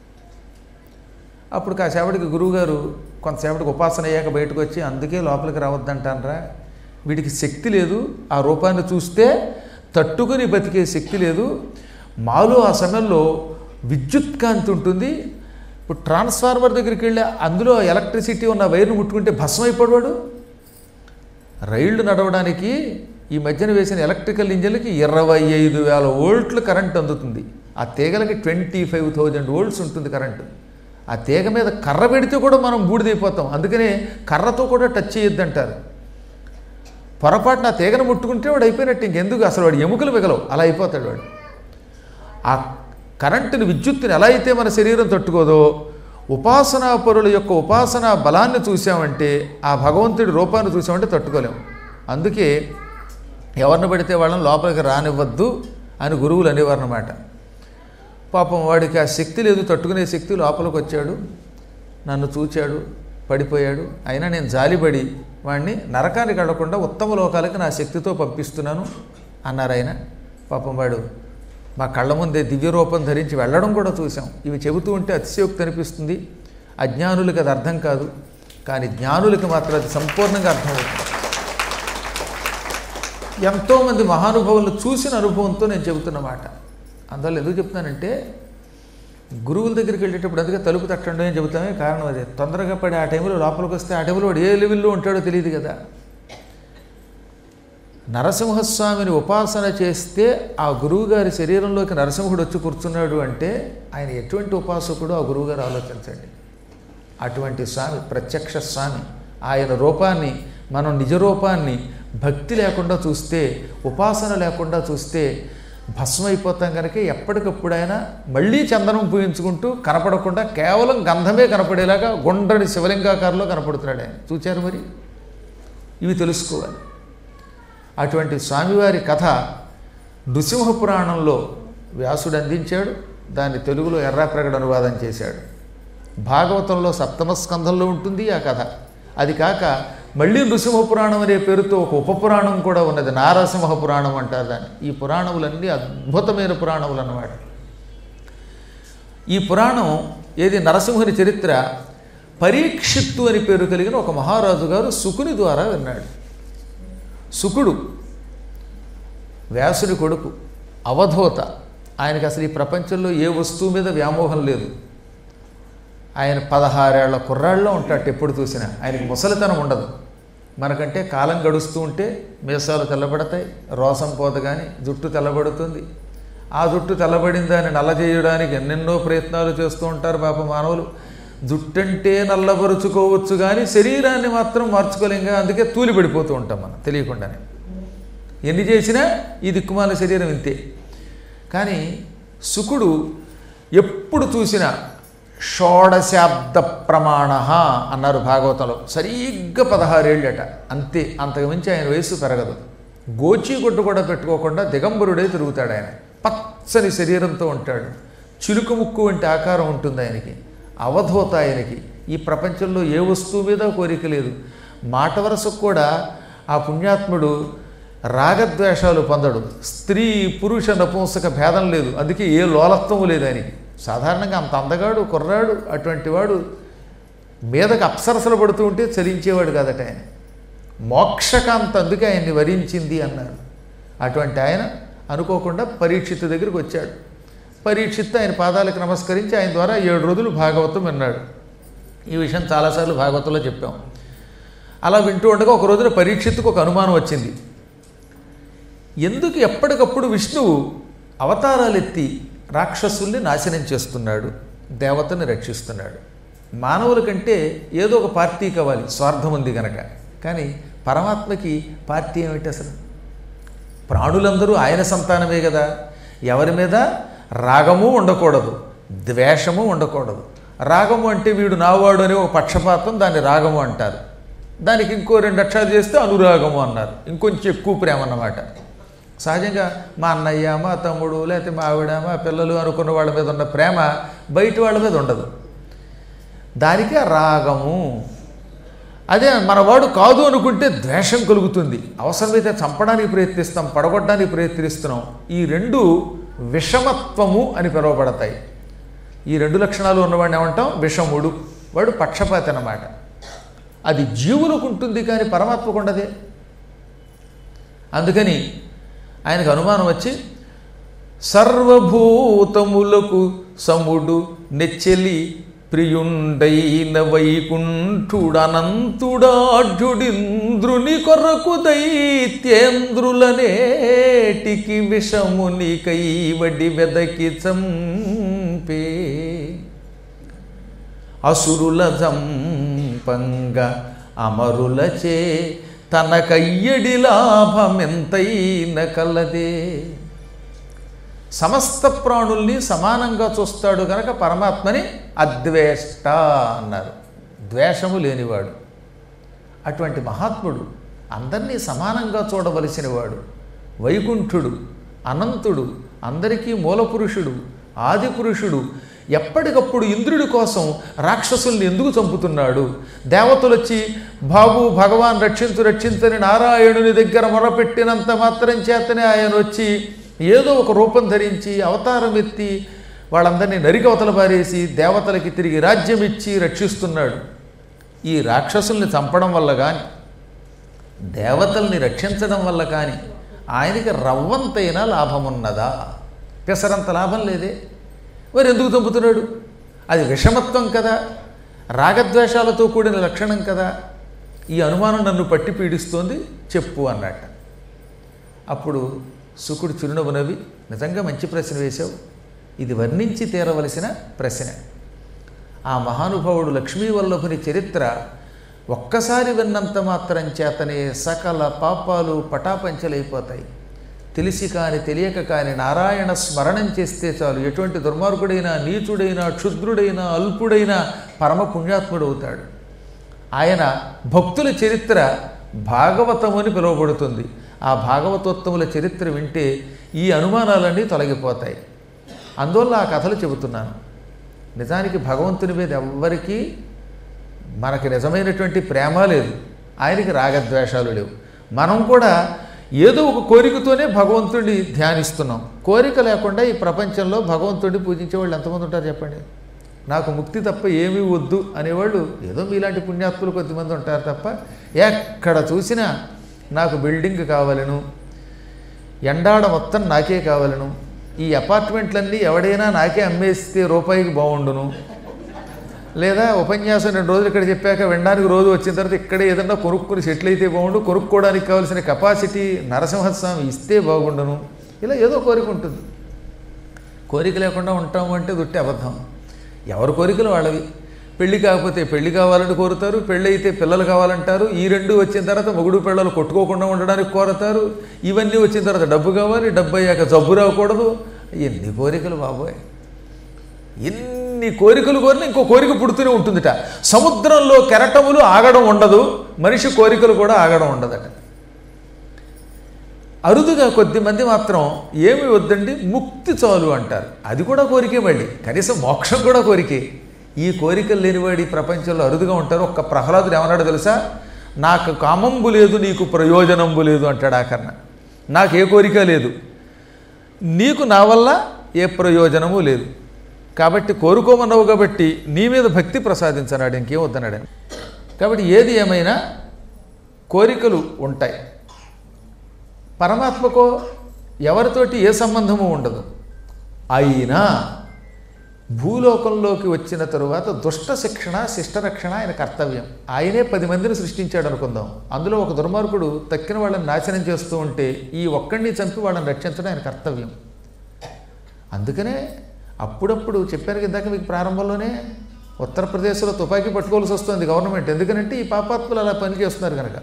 అప్పుడు కాసేపటికి గురువుగారు కొంతసేపటికి ఉపాసన అయ్యాక బయటకు వచ్చి, అందుకే లోపలికి రావద్దంటానరా, వీడికి శక్తి లేదు, ఆ రూపాన్ని చూస్తే తట్టుకుని బతికే శక్తి లేదు. మాలో ఆ సమయంలో విద్యుత్ కాంతి ఉంటుంది, ఇప్పుడు ట్రాన్స్ఫార్మర్ దగ్గరికి వెళ్ళి అందులో ఎలక్ట్రిసిటీ ఉన్న వైర్ను ముట్టుకుంటే భస్మం అయిపోయాడు. రైళ్లు నడవడానికి ఈ మధ్యన వేసిన ఎలక్ట్రికల్ ఇంజన్లకి ఇరవై ఐదు వేల వోల్ట్లు కరెంట్ అందుతుంది. ఆ తీగలకి ట్వంటీ ఫైవ్ థౌజండ్ వోల్ట్స్ ఉంటుంది కరెంటు. ఆ తీగ మీద కర్ర పెడితే కూడా మనం బూడిదైపోతాం. అందుకనే కర్రతో కూడా టచ్ చేయొద్దంటారు. పొరపాటున ఆ తీగను ముట్టుకుంటే వాడు అయిపోయినట్టు, ఇంకెందుకు అసలు వాడు ఎముకలు మిగలవు, అలా అయిపోతాడు వాడు. ఆ కరెంటుని, విద్యుత్తుని ఎలా అయితే మన శరీరం తట్టుకోదో, ఉపాసనా పరుల యొక్క ఉపాసనా బలాన్ని చూసామంటే, ఆ భగవంతుడి రూపాన్ని చూసామంటే తట్టుకోలేము. అందుకే ఎవరిని పడితే వాళ్ళని లోపలికి రానివ్వద్దు అని గురువులు అనేవారు అన్నమాట. పాపం వాడికి ఆ శక్తి లేదు, తట్టుకునే శక్తి. లోపలికి వచ్చాడు, నన్ను చూచాడు, పడిపోయాడు. అయినా నేను జాలిపడి వాడిని నరకానికి వెళ్ళకుండా ఉత్తమ లోకాలకి నా శక్తితో పంపిస్తున్నాను అన్నారు ఆయన. పాపం వాడు మా కళ్ళ ముందే దివ్య రూపం ధరించి వెళ్ళడం కూడా చూసాం. ఇవి చెబుతూ ఉంటే అతిశయోక్తి అనిపిస్తుంది. అజ్ఞానులకి అది అర్థం కాదు, కానీ జ్ఞానులకి మాత్రం అది సంపూర్ణంగా అర్థమవుతుంది. ఎంతోమంది మహానుభావులను చూసిన అనుభవంతో నేను చెబుతున్నమాట. అందువల్ల ఎందుకు చెప్తున్నానంటే, గురువుల దగ్గరికి వెళ్ళేటప్పుడు అందుకే తలుపు తట్టండి అని చెబుతామే కారణం అదే. తొందరగా పడి ఆ టైంలో లోపలికి వస్తే ఆ టైంలో వాడు ఏ లెవెల్లో ఉంటాడో తెలియదు కదా. నరసింహస్వామిని ఉపాసన చేస్తే ఆ గురువుగారి శరీరంలోకి నరసింహుడు వచ్చి కూర్చున్నాడు అంటే ఆయన ఎటువంటి ఉపాసకుడు ఆ గురువుగారు ఆలోచించండి. అటువంటి స్వామి, ప్రత్యక్ష స్వామి. ఆయన రూపాన్ని, మనం నిజ రూపాన్ని భక్తి లేకుండా చూస్తే, ఉపాసన లేకుండా చూస్తే భస్మైపోతాం. కనుక ఎప్పటికప్పుడు ఆయన మళ్ళీ చందనం పూయించుకుంటూ కనపడకుండా కేవలం గంధమే కనపడేలాగా గుండ్రని శివలింగాకారంలో కనపడుతున్నాడు ఆయన. చూచారు మరి? ఇవి తెలుసుకోవాలి. అటువంటి స్వామివారి కథ నృసింహ పురాణంలో వ్యాసుడు అందించాడు. దాన్ని తెలుగులో ఎర్రాప్రగడ అనువాదం చేశాడు. భాగవతంలో సప్తమ స్కంధంలో ఉంటుంది ఆ కథ. అది కాక మళ్ళీ నృసింహ పురాణం అనే పేరుతో ఒక ఉపపురాణం కూడా ఉన్నది, నారసింహ పురాణం అంటారు దాన్ని. ఈ పురాణములన్నీ అద్భుతమైన పురాణములు అన్నమాట. ఈ పురాణం ఏది, నరసింహుని చరిత్ర పరీక్షిత్తు అని పేరు కలిగిన ఒక మహారాజు గారు శుకుని ద్వారా విన్నాడు. శుకుడు వ్యాసుని కొడుకు, అవధూత. ఆయనకి అసలు ఈ ప్రపంచంలో ఏ వస్తువు మీద వ్యామోహం లేదు. ఆయన పదహారేళ్ల కుర్రాళ్ళలో ఉంటాడు ఎప్పుడు చూసినా. ఆయనకి ముసలితనం ఉండదు. మనకంటే కాలం గడుస్తూ ఉంటే మీసాలు తెల్లబడతాయి, రోసం పోత కానీ జుట్టు తెల్లబడుతుంది. ఆ జుట్టు తెల్లబడిన దాన్ని నల్ల చేయడానికి ఎన్నెన్నో ప్రయత్నాలు చేస్తూ ఉంటారు పాప మానవులు. జుట్టంటే నల్లబరుచుకోవచ్చు కానీ శరీరాన్ని మాత్రం మార్చుకోలేంగా. అందుకే తూలి పడిపోతూ ఉంటాం మనం తెలియకుండానే. ఎన్ని చేసినా ఈ దిక్కుమాల శరీరం ఇంతే. కానీ శుకుడు ఎప్పుడు చూసినా షోడశాబ్ద ప్రమాణ అన్నారు భాగవతంలో. సరిగ్గా పదహారేళ్ళట అంతే, అంతకుమించి ఆయన వయస్సు పెరగదు. గోచీగుడ్డు కూడా పెట్టుకోకుండా దిగంబరుడే తిరుగుతాడు ఆయన. పచ్చని శరీరంతో ఉంటాడు. చిలుకు ముక్కు వంటి ఆకారం ఉంటుంది ఆయనకి. అవధూత ఆయనకి. ఈ ప్రపంచంలో ఏ వస్తువు మీద కోరిక లేదు. మాట వరసకు కూడా ఆ పుణ్యాత్ముడు రాగద్వేషాలు పొందడు. స్త్రీ పురుష నపుంసక భేదం లేదు. అందుకే ఏ లోలత్వము లేదు ఆయనకి. సాధారణంగా అంత అందగాడు కుర్రాడు, అటువంటి వాడు మీదకు అప్సరసలు పడుతూ ఉంటే చలించేవాడు కాదట ఆయన. మోక్షకాంత అందుకే ఆయన్ని వరించింది అన్నారు. అటువంటి ఆయన అనుకోకుండా పరీక్షిత్తు దగ్గరికి వచ్చాడు. పరీక్షిత్తు ఆయన పాదాలకు నమస్కరించి ఆయన ద్వారా ఏడు రోజులు భాగవతం విన్నాడు. ఈ విషయం చాలాసార్లు భాగవతంలో చెప్పాం. అలా వింటూ ఉండగా ఒక రోజున పరీక్షిత్తుకు ఒక అనుమానం వచ్చింది. ఎందుకు ఎప్పటికప్పుడు విష్ణువు అవతారాలు ఎత్తి రాక్షసుల్ని నాశనం చేస్తున్నాడు, దేవతని రక్షిస్తున్నాడు? మానవుల కంటే ఏదో ఒక పార్టీ కావాలి, స్వార్థం ఉంది కనుక. కానీ పరమాత్మకి పార్టీ ఏమిటి అసలు? ప్రాణులందరూ ఆయన సంతానమే కదా. ఎవరి మీద రాగము ఉండకూడదు, ద్వేషము ఉండకూడదు. రాగము అంటే వీడు నావాడు అనే ఒక పక్షపాతం, దాన్ని రాగము అంటారు. దానికి ఇంకో రెండు అక్షరాలు చేస్తే అనురాగము అన్నారు. ఇంకొంచెం ఎక్కువ ప్రేమ అన్నమాట. సహజంగా మా అన్నయ్య, మా తమ్ముడు, లేకపోతే మా ఆవిడ, మా పిల్లలు అనుకున్న వాళ్ళ మీద ఉన్న ప్రేమ బయట వాళ్ళ మీద ఉండదు. దానికే రాగము. అదే మనవాడు కాదు అనుకుంటే ద్వేషం కలుగుతుంది. అవసరమైతే చంపడానికి ప్రయత్నిస్తాం, పడగొట్టడానికి ప్రయత్నిస్తున్నాం. ఈ రెండు విషమత్వము అని పిలువబడతాయి. ఈ రెండు లక్షణాలు ఉన్నవాడిని ఏమంటాం? విషముడు. వాడు పక్షపాతి అన్నమాట. అది జీవులకు ఉంటుంది కానీ పరమాత్మకు ఉండదే. అందుకని ఆయనకు అనుమానం వచ్చి, సర్వభూతములకు సముడు నెచ్చెలి ప్రియుండైన వైకుంఠుడనంతుడాఢ్యుడింద్రుని కొరకు దైత్యేంద్రులనేటికి విషముని కైవడి వెదకి చంపే అసురుల జంపంగ అమరులచే తనకయ్యడి లాభమెంతైన కలదే. సమస్త ప్రాణుల్ని సమానంగా చూస్తాడు కనుక పరమాత్మని అద్వేష్ట అన్నారు, ద్వేషము లేనివాడు. అటువంటి మహాత్ముడు, అందరినీ సమానంగా చూడవలసినవాడు, వైకుంఠుడు, అనంతుడు, అందరికీ మూలపురుషుడు, ఆది పురుషుడు. ఎప్పటికప్పుడు ఇంద్రుడి కోసం రాక్షసుల్ని ఎందుకు చంపుతున్నాడు? దేవతలు వచ్చి బాబు భగవాన్ రక్షించు రక్షించని నారాయణుని దగ్గర మొరపెట్టినంత మాత్రం చేతనే ఆయన వచ్చి ఏదో ఒక రూపం ధరించి అవతారం ఎత్తి వాళ్ళందరినీ నరికి అవతల పారేసి దేవతలకి తిరిగి రాజ్యం ఇచ్చి రక్షిస్తున్నాడు. ఈ రాక్షసుల్ని చంపడం వల్ల కానీ దేవతల్ని రక్షించడం వల్ల కానీ ఆయనకి రవ్వంతైనా లాభం ఉన్నదా? పెసరంత లాభం లేదే. మరి ఎందుకు చంపుతున్నాడు? అది విషమత్వం కదా, రాగద్వేషాలతో కూడిన లక్షణం కదా. ఈ అనుమానం నన్ను పట్టి పీడిస్తోంది, చెప్పు అన్నట్ట. అప్పుడు శుకుడు చిరునవ్వు నవ్వి, నిజంగా మంచి ప్రశ్న వేశావు, ఇది వర్ణించి తీరవలసిన ప్రశ్న. ఆ మహానుభావుడు లక్ష్మీవల్లభుని చరిత్ర ఒక్కసారి విన్నంత మాత్రం చేతనే సకల పాపాలు పటాపంచలైపోతాయి. తెలిసి కాని తెలియక కాని నారాయణ స్మరణం చేస్తే చాలు ఎటువంటి దుర్మార్గుడైనా నీచుడైనా క్షుద్రుడైనా అల్పుడైనా పరమ పుణ్యాత్ముడు అవుతాడు. ఆయన భక్తుల చరిత్ర భాగవతము అని పిలువబడుతుంది. ఆ భాగవతోత్తముల చరిత్ర వింటే ఈ అనుమానాలన్నీ తొలగిపోతాయి. అందువల్ల ఆ కథలు చెబుతున్నాను. నిజానికి భగవంతుని మీద ఎవ్వరికీ మనకి నిజమైనటువంటి ప్రేమ లేదు, ఆయనకి రాగద్వేషాలు లేవు. మనం కూడా ఏదో ఒక కోరికతోనే భగవంతుడిని ధ్యానిస్తున్నాం. కోరిక లేకుండా ఈ ప్రపంచంలో భగవంతుడిని పూజించే వాళ్ళు ఎంతమంది ఉంటారు చెప్పండి? నాకు ముక్తి తప్ప ఏమీ వద్దు అనేవాళ్ళు ఏదో మీలాంటి పుణ్యాత్ములు కొద్దిమంది ఉంటారు తప్ప, ఎక్కడ చూసినా నాకు బిల్డింగ్ కావాలను, ఎండాడ మొత్తం నాకే కావాలను, ఈ అపార్ట్మెంట్లన్నీ ఎవడైనా నాకే అమ్మేస్తే రూపాయికి బాగుండును, లేదా ఉపన్యాసం రెండు రోజులు ఇక్కడ చెప్పాక వినడానికి రోజు వచ్చిన తర్వాత ఇక్కడ ఏదన్నా కొనుక్కుని సెటిల్ అయితే బాగుండు, కొనుక్కోవడానికి కావాల్సిన కెపాసిటీ నరసింహస్వామి ఇస్తే బాగుండును, ఇలా ఏదో కోరిక ఉంటుంది. కోరిక లేకుండా ఉంటాము అంటే దుట్టి అబద్ధం. ఎవరి కోరికలు వాళ్ళవి. పెళ్లి కాకపోతే పెళ్లి కావాలని కోరుతారు, పెళ్ళి అయితే పిల్లలు కావాలంటారు. ఈ రెండు వచ్చిన తర్వాత మొగుడు పిల్లలు కొట్టుకోకుండా ఉండడానికి కోరతారు. ఇవన్నీ వచ్చిన తర్వాత డబ్బు కావాలి, డబ్బు అయ్యాక జబ్బు రాకూడదు. ఎన్ని కోరికలు బాబోయ్! ఎన్ని కోరికలు కోరినా ఇంకో కోరిక పుడుతూనే ఉంటుందిట. సముద్రంలో కెరటములు ఆగడం ఉండదు, మనిషి కోరికలు కూడా ఆగడం ఉండదట. అరుదుగా కొద్దిమంది మాత్రం ఏమి వద్దండి ముక్తి చాలు అంటారు. అది కూడా కోరికే, మళ్ళీ కనీసం మోక్షం కూడా కోరికే. ఈ కోరికలు లేనివాడి ప్రపంచంలో అరుదుగా ఉంటారు. ఒక్క ప్రహ్లాదుడు ఏమన్నాడు తెలుసా? నాకు కామంబు లేదు, నీకు ప్రయోజనంబు లేదు అంటాడు. ఆఖరణ నాకు ఏ కోరిక లేదు, నీకు నా వల్ల ఏ ప్రయోజనము లేదు, కాబట్టి కోరుకోమన్నావు కాబట్టి నీ మీద భక్తి ప్రసాదించనాడు, ఇంకేం వద్దన్నాడు. కాబట్టి ఏది ఏమైనా కోరికలు ఉంటాయి. పరమాత్మకో ఎవరితోటి ఏ సంబంధము ఉండదు. అయినా భూలోకంలోకి వచ్చిన తరువాత దుష్ట శిక్షణ శిష్టరక్షణ ఆయన కర్తవ్యం. ఆయనే పది మందిని సృష్టించాడు అనుకుందాం. అందులో ఒక దుర్మార్గుడు తక్కిన వాళ్ళని నాశనం చేస్తూ ఉంటే ఈ ఒక్కడిని చంపి వాళ్ళని రక్షించడం ఆయన కర్తవ్యం. అందుకనే అప్పుడప్పుడు చెప్పాను ఇందాక మీకు ప్రారంభంలోనే, ఉత్తరప్రదేశ్లో తుపాకీ పట్టుకోవాల్సి వస్తుంది గవర్నమెంట్. ఎందుకనంటే ఈ పాపాత్ములు అలా పని చేస్తున్నారు కనుక.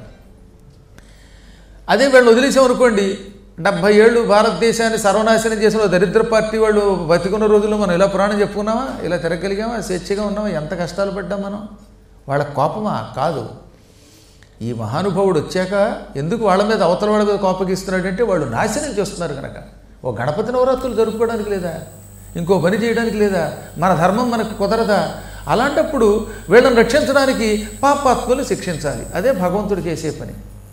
అదే వీళ్ళు వదిలేసామనుకోండి, డెబ్భై ఏళ్ళు భారతదేశాన్ని సర్వనాశనం చేసిన దరిద్ర పార్టీ వాళ్ళు బతికున్న రోజుల్లో మనం ఇలా పురాణం చెప్పుకున్నామా, ఇలా తిరగలిగామా, స్వేచ్ఛగా ఉన్నామా, ఎంత కష్టాలు పడ్డాం మనం. వాళ్ళ కోపమా? కాదు. ఈ మహానుభావుడు వచ్చాక ఎందుకు వాళ్ళ మీద అవతల వాళ్ళ మీద కోపగిస్తున్నాడంటే వాళ్ళు నాశనం చేస్తున్నారు కనుక. ఓ గణపతి నవరాత్రులు జరుపుకోవడానికి లేదా, ఇంకో పని చేయడానికి లేదా, మన ధర్మం మనకు కుదరదా? అలాంటప్పుడు వీళ్ళని రక్షించడానికి పాపాత్ములు శిక్షించాలి. అదే భగవంతుడు చేసే పని.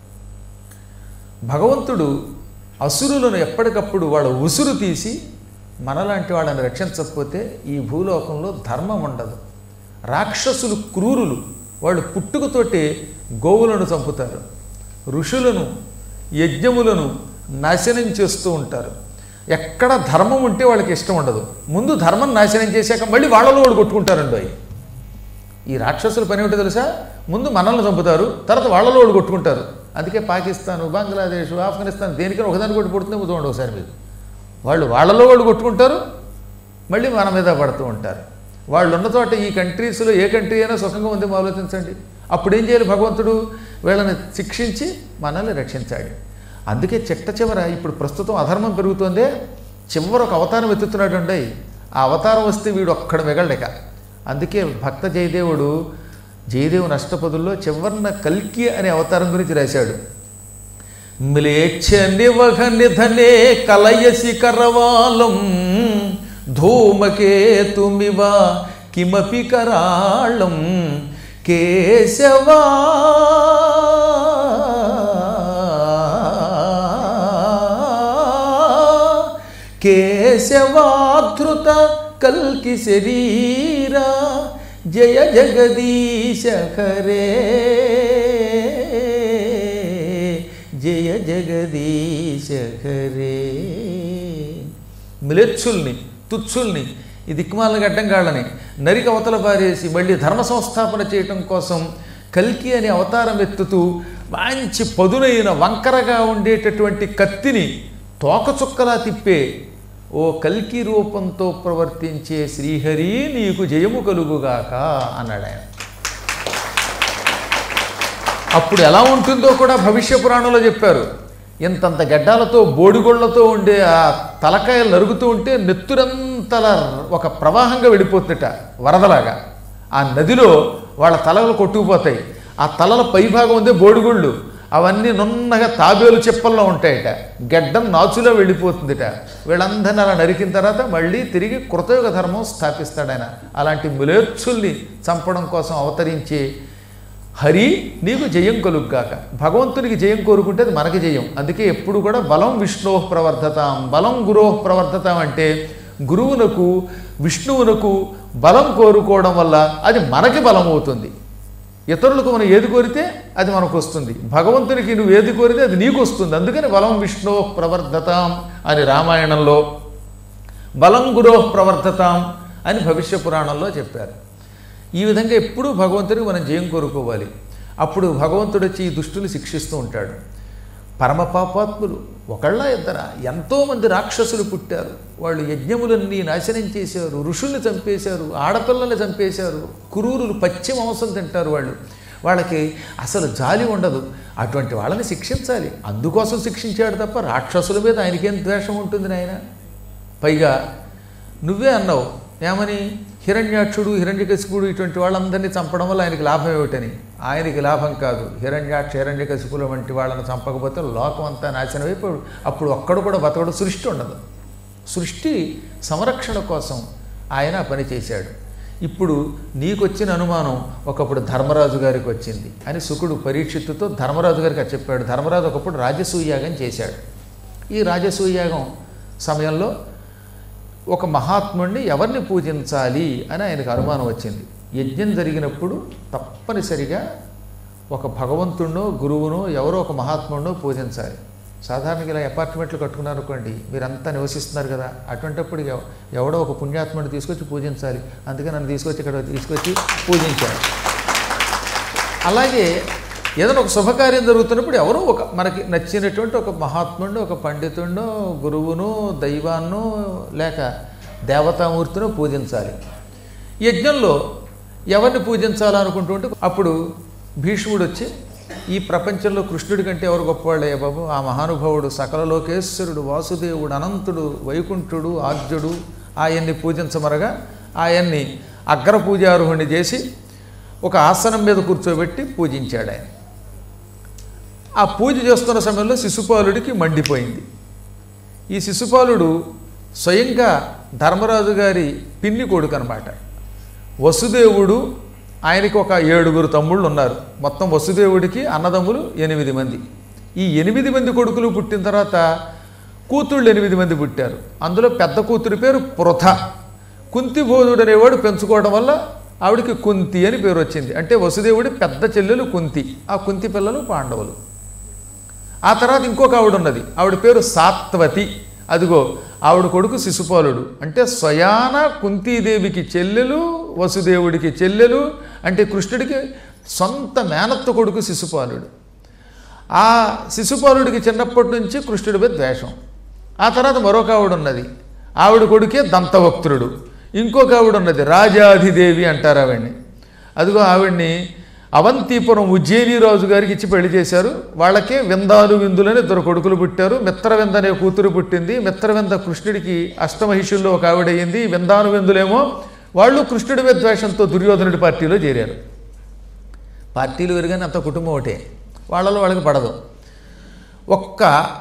భగవంతుడు అసురులను ఎప్పటికప్పుడు వాళ్ళ ఉసురు తీసి మనలాంటి వాళ్ళని రక్షించకపోతే ఈ భూలోకంలో ధర్మం ఉండదు. రాక్షసులు క్రూరులు, వాళ్ళు పుట్టుకతోటే గోవులను చంపుతారు, ఋషులను యజ్ఞములను నాశనం చేస్తూ ఉంటారు. ఎక్కడ ధర్మం ఉంటే వాళ్ళకి ఇష్టం ఉండదు. ముందు ధర్మం నాశనం చేశాక మళ్ళీ వాళ్ళలో వాళ్ళు కొట్టుకుంటారండి. అవి ఈ రాక్షసుల పని ఏమిటో తెలుసా? ముందు మనల్ని చంపుతారు, తర్వాత వాళ్ళలో వాళ్ళు కొట్టుకుంటారు. అందుకే పాకిస్తాన్, బంగ్లాదేశ్, ఆఫ్ఘనిస్తాన్ దేనికైనా ఒకదాని కొట్టి పుడుతుంది చూడండి ఒకసారి మీరు. వాళ్ళు వాళ్ళలో వాళ్ళు కొట్టుకుంటారు, మళ్ళీ మన మీద పడుతూ ఉంటారు. వాళ్ళు ఉన్న చోట ఈ కంట్రీస్లో ఏ కంట్రీ అయినా సుఖంగా ఉందేమో ఆలోచించండి. అప్పుడు ఏం చేయాలి భగవంతుడు? వీళ్ళని శిక్షించి మనల్ని రక్షించాడు. అందుకే చిట్ట చివర ఇప్పుడు ప్రస్తుతం అధర్మం పెరుగుతోందే, చివర ఒక అవతారం ఎత్తుతున్నాడు అండి. ఆ అవతారం వస్తే వీడు ఒక్కడ మిగలడక. అందుకే భక్త జయదేవుడు జయదేవుని అష్టపదుల్లో చివరిన కల్కి అనే అవతారం గురించి రాశాడు. మ్లేచ్ఛ నివహ నిధనే కలయసి కరవాలం ధూమకేతుమివ కిమపి కరాళం కేశవా కేశవాధృత కల్కి శరీరా జయ జగదీశ హరే జయ జగదీశ హరే. మ్లేచ్ఛుల్ని, తుచ్చుల్ని, ఈ దిక్కుమాలను గడ్డం కాళ్ళని నరికి అవతల పారేసి మళ్ళీ ధర్మ సంస్థాపన చేయటం కోసం కల్కి అనే అవతారం ఎత్తుతూ మంచి పదునైన వంకరగా ఉండేటటువంటి కత్తిని తోకచుక్కలా తిప్పే ఓ కల్కి రూపంతో ప్రవర్తించే శ్రీహరి నీకు జయము కలుగుగాక అన్నాడు ఆయన. అప్పుడు ఎలా ఉంటుందో కూడా భవిష్య పురాణంలో చెప్పారు. ఇంతంత గడ్డాలతో బోడిగొళ్లతో ఉండే ఆ తలకాయలు నరుగుతూ ఉంటే నెత్తురంతల ఒక ప్రవాహంగా వెళ్ళిపోతుందట వరదలాగా. ఆ నదిలో వాళ్ళ తలలు కొట్టుకుపోతాయి. ఆ తలల పైభాగం ఉందే బోడిగుళ్ళు, అవన్నీ నున్నగా తాబేలు చెప్పల్లో ఉంటాయట. గడ్డం నాచులో వెళ్ళిపోతుందిట. వీళ్ళందరినీ అలా నరికిన తర్వాత మళ్ళీ తిరిగి కృతయుగ ధర్మం స్థాపిస్తాడు ఆయన. అలాంటి మ్లేచ్ఛుల్ని చంపడం కోసం అవతరించే హరి నీకు జయం కలుగ్గాక. భగవంతునికి జయం కోరుకుంటే అది మనకి జయం. అందుకే ఎప్పుడు కూడా బలం విష్ణోః ప్రవర్ధతాం, బలం గురోః ప్రవర్ధతాం అంటే గురువునకు విష్ణువునకు బలం కోరుకోవడం వల్ల అది మనకి బలం అవుతుంది. ఇతరులకు మనం ఏది కోరితే అది మనకు వస్తుంది. భగవంతునికి నువ్వు ఏది కోరితే అది నీకు వస్తుంది. అందుకని బలం విష్ణోః ప్రవర్ధతాం అని రామాయణంలో, బలం గురోః ప్రవర్ధతాం అని భవిష్య పురాణంలో చెప్పారు. ఈ విధంగా ఎప్పుడూ భగవంతుడికి మనం జయం కోరుకోవాలి. అప్పుడు భగవంతుడు వచ్చి ఈ దుష్టుని శిక్షిస్తూ ఉంటాడు. పరమ పాపాత్ములు ఒకళ్ళ ఇద్దర ఎంతోమంది రాక్షసులు పుట్టారు. వాళ్ళు యజ్ఞములన్నీ నాశనం చేశారు, ఋషుల్ని చంపేశారు, ఆడపిల్లల్ని చంపేశారు, కురూరులు పచ్చి మాంసం తింటారు. వాళ్ళు వాళ్ళకి అసలు జాలి ఉండదు. అటువంటి వాళ్ళని శిక్షించాలి. అందుకోసం శిక్షించాడు తప్ప రాక్షసుల మీద ఆయనకేం ద్వేషం ఉంటుంది నాయన. పైగా నువ్వే అన్నావు ఏమని, హిరణ్యాక్షుడు హిరణ్యకశిపుడు ఇటువంటి వాళ్ళందరినీ చంపడం వల్ల ఆయనకి లాభం ఏమిటని. ఆయనకి లాభం కాదు. హిరణ్యాక్ష హిరణ్యకశిపుల వంటి వాళ్ళని చంపకపోతే లోకం అంతా నాశనం అయిపోయాడు. అప్పుడు ఒక్కడు కూడా బతకడు, సృష్టి ఉండదు. సృష్టి సంరక్షణ కోసం ఆయన పని చేశాడు. ఇప్పుడు నీకొచ్చిన అనుమానం ఒకప్పుడు ధర్మరాజు గారికి వచ్చింది అని శుకుడు పరీక్షిత్తుతో ధర్మరాజు గారికి చెప్పాడు. ధర్మరాజు ఒకప్పుడు రాజసూయాగం చేశాడు. ఈ రాజసూయాగం సమయంలో ఒక మహాత్ముడిని ఎవరిని పూజించాలి అని ఆయనకు అనుమానం వచ్చింది. యజ్ఞం జరిగినప్పుడు తప్పనిసరిగా ఒక భగవంతుడినో గురువునో ఎవరో ఒక మహాత్ముడినో పూజించాలి. సాధారణంగా ఇలా అపార్ట్మెంట్లు కట్టుకున్నారు అనుకోండి, మీరంతా నివసిస్తున్నారు కదా, అటువంటిప్పుడు ఎవడో ఒక పుణ్యాత్ముడిని తీసుకొచ్చి పూజించాలి. అందుకే నన్ను తీసుకొచ్చి ఇక్కడ తీసుకొచ్చి పూజించారు. అలాగే ఏదైనా ఒక శుభకార్యం జరుగుతున్నప్పుడు ఎవరో ఒక మనకి నచ్చినటువంటి ఒక మహాత్ముడిని, ఒక పండితుడినో, గురువును, దైవాన్నో లేక దేవతామూర్తినో పూజించాలి. యజ్ఞంలో ఎవరిని పూజించాలనుకుంటుంటే అప్పుడు భీష్ముడు వచ్చి, ఈ ప్రపంచంలో కృష్ణుడి కంటే ఎవరు గొప్పవాళ్ళయ్యా బాబు, ఆ మహానుభావుడు సకల లోకేశ్వరుడు, వాసుదేవుడు, అనంతుడు, వైకుంఠుడు, ఆద్యుడు, ఆయన్ని పూజించమరగా ఆయన్ని అగ్ర పూజారుహుణ్ణి చేసి ఒక ఆసనం మీద కూర్చోబెట్టి పూజించాడు ఆయన. ఆ పూజ చేస్తున్న సమయంలో శిశుపాలుడికి మండిపోయింది. ఈ శిశుపాలుడు స్వయంగా ధర్మరాజు గారి పిన్ని కొడుకు అనమాట. వసుదేవుడు, ఆయనకి ఒక ఏడుగురు తమ్ముళ్ళు ఉన్నారు. మొత్తం వసుదేవుడికి అన్నదమ్ములు ఎనిమిది మంది. ఈ ఎనిమిది మంది కొడుకులు పుట్టిన తర్వాత కూతుళ్ళు ఎనిమిది మంది పుట్టారు. అందులో పెద్ద కూతురి పేరు పృథ. కుంతిబోధుడు అనేవాడు పెంచుకోవడం వల్ల ఆవిడికి కుంతి అని పేరు వచ్చింది. అంటే వసుదేవుడి పెద్ద చెల్లెలు కుంతి. ఆ కుంతి పిల్లలు పాండవులు. ఆ తర్వాత ఇంకొక ఆవిడ ఉన్నది, ఆవిడ పేరు సాత్వతి. అదిగో ఆవిడ కొడుకు శిశుపాలుడు. అంటే స్వయాన కుంతీదేవికి చెల్లెలు, వసుదేవుడికి చెల్లెలు, అంటే కృష్ణుడికి సొంత మేనత్త కొడుకు శిశుపాలుడు. ఆ శిశుపాలుడికి చిన్నప్పటి నుంచి కృష్ణుడి మీద ద్వేషం. ఆ తర్వాత మరొక ఆవిడ ఉన్నది, ఆవిడ కొడుకే దంతవక్త్రుడు. ఇంకొక ఆవిడ ఉన్నది రాజాధిదేవి అంటారు ఆవిడ్ని. అదిగో ఆవిడ్ని అవంతిపురం ఉజ్జయిని రాజు గారికి ఇచ్చి పెళ్లి చేశారు. వాళ్ళకే విందాలు విందులని ఇద్దరు కొడుకులు పుట్టారు. మిత్రవింద అనే కూతురు పుట్టింది. మిత్రవింద కృష్ణుడికి అష్టమహిషుల్లో ఒక ఆవిడ అయ్యింది. విందాను విందులేమో వాళ్ళు కృష్ణుడి మీద ద్వేషంతో దుర్యోధనుడి పార్టీలో చేరారు. పార్టీలు పెరిగానే అంత కుటుంబం ఒకటే, వాళ్ళలో వాళ్ళకి పడదు. ఒక్క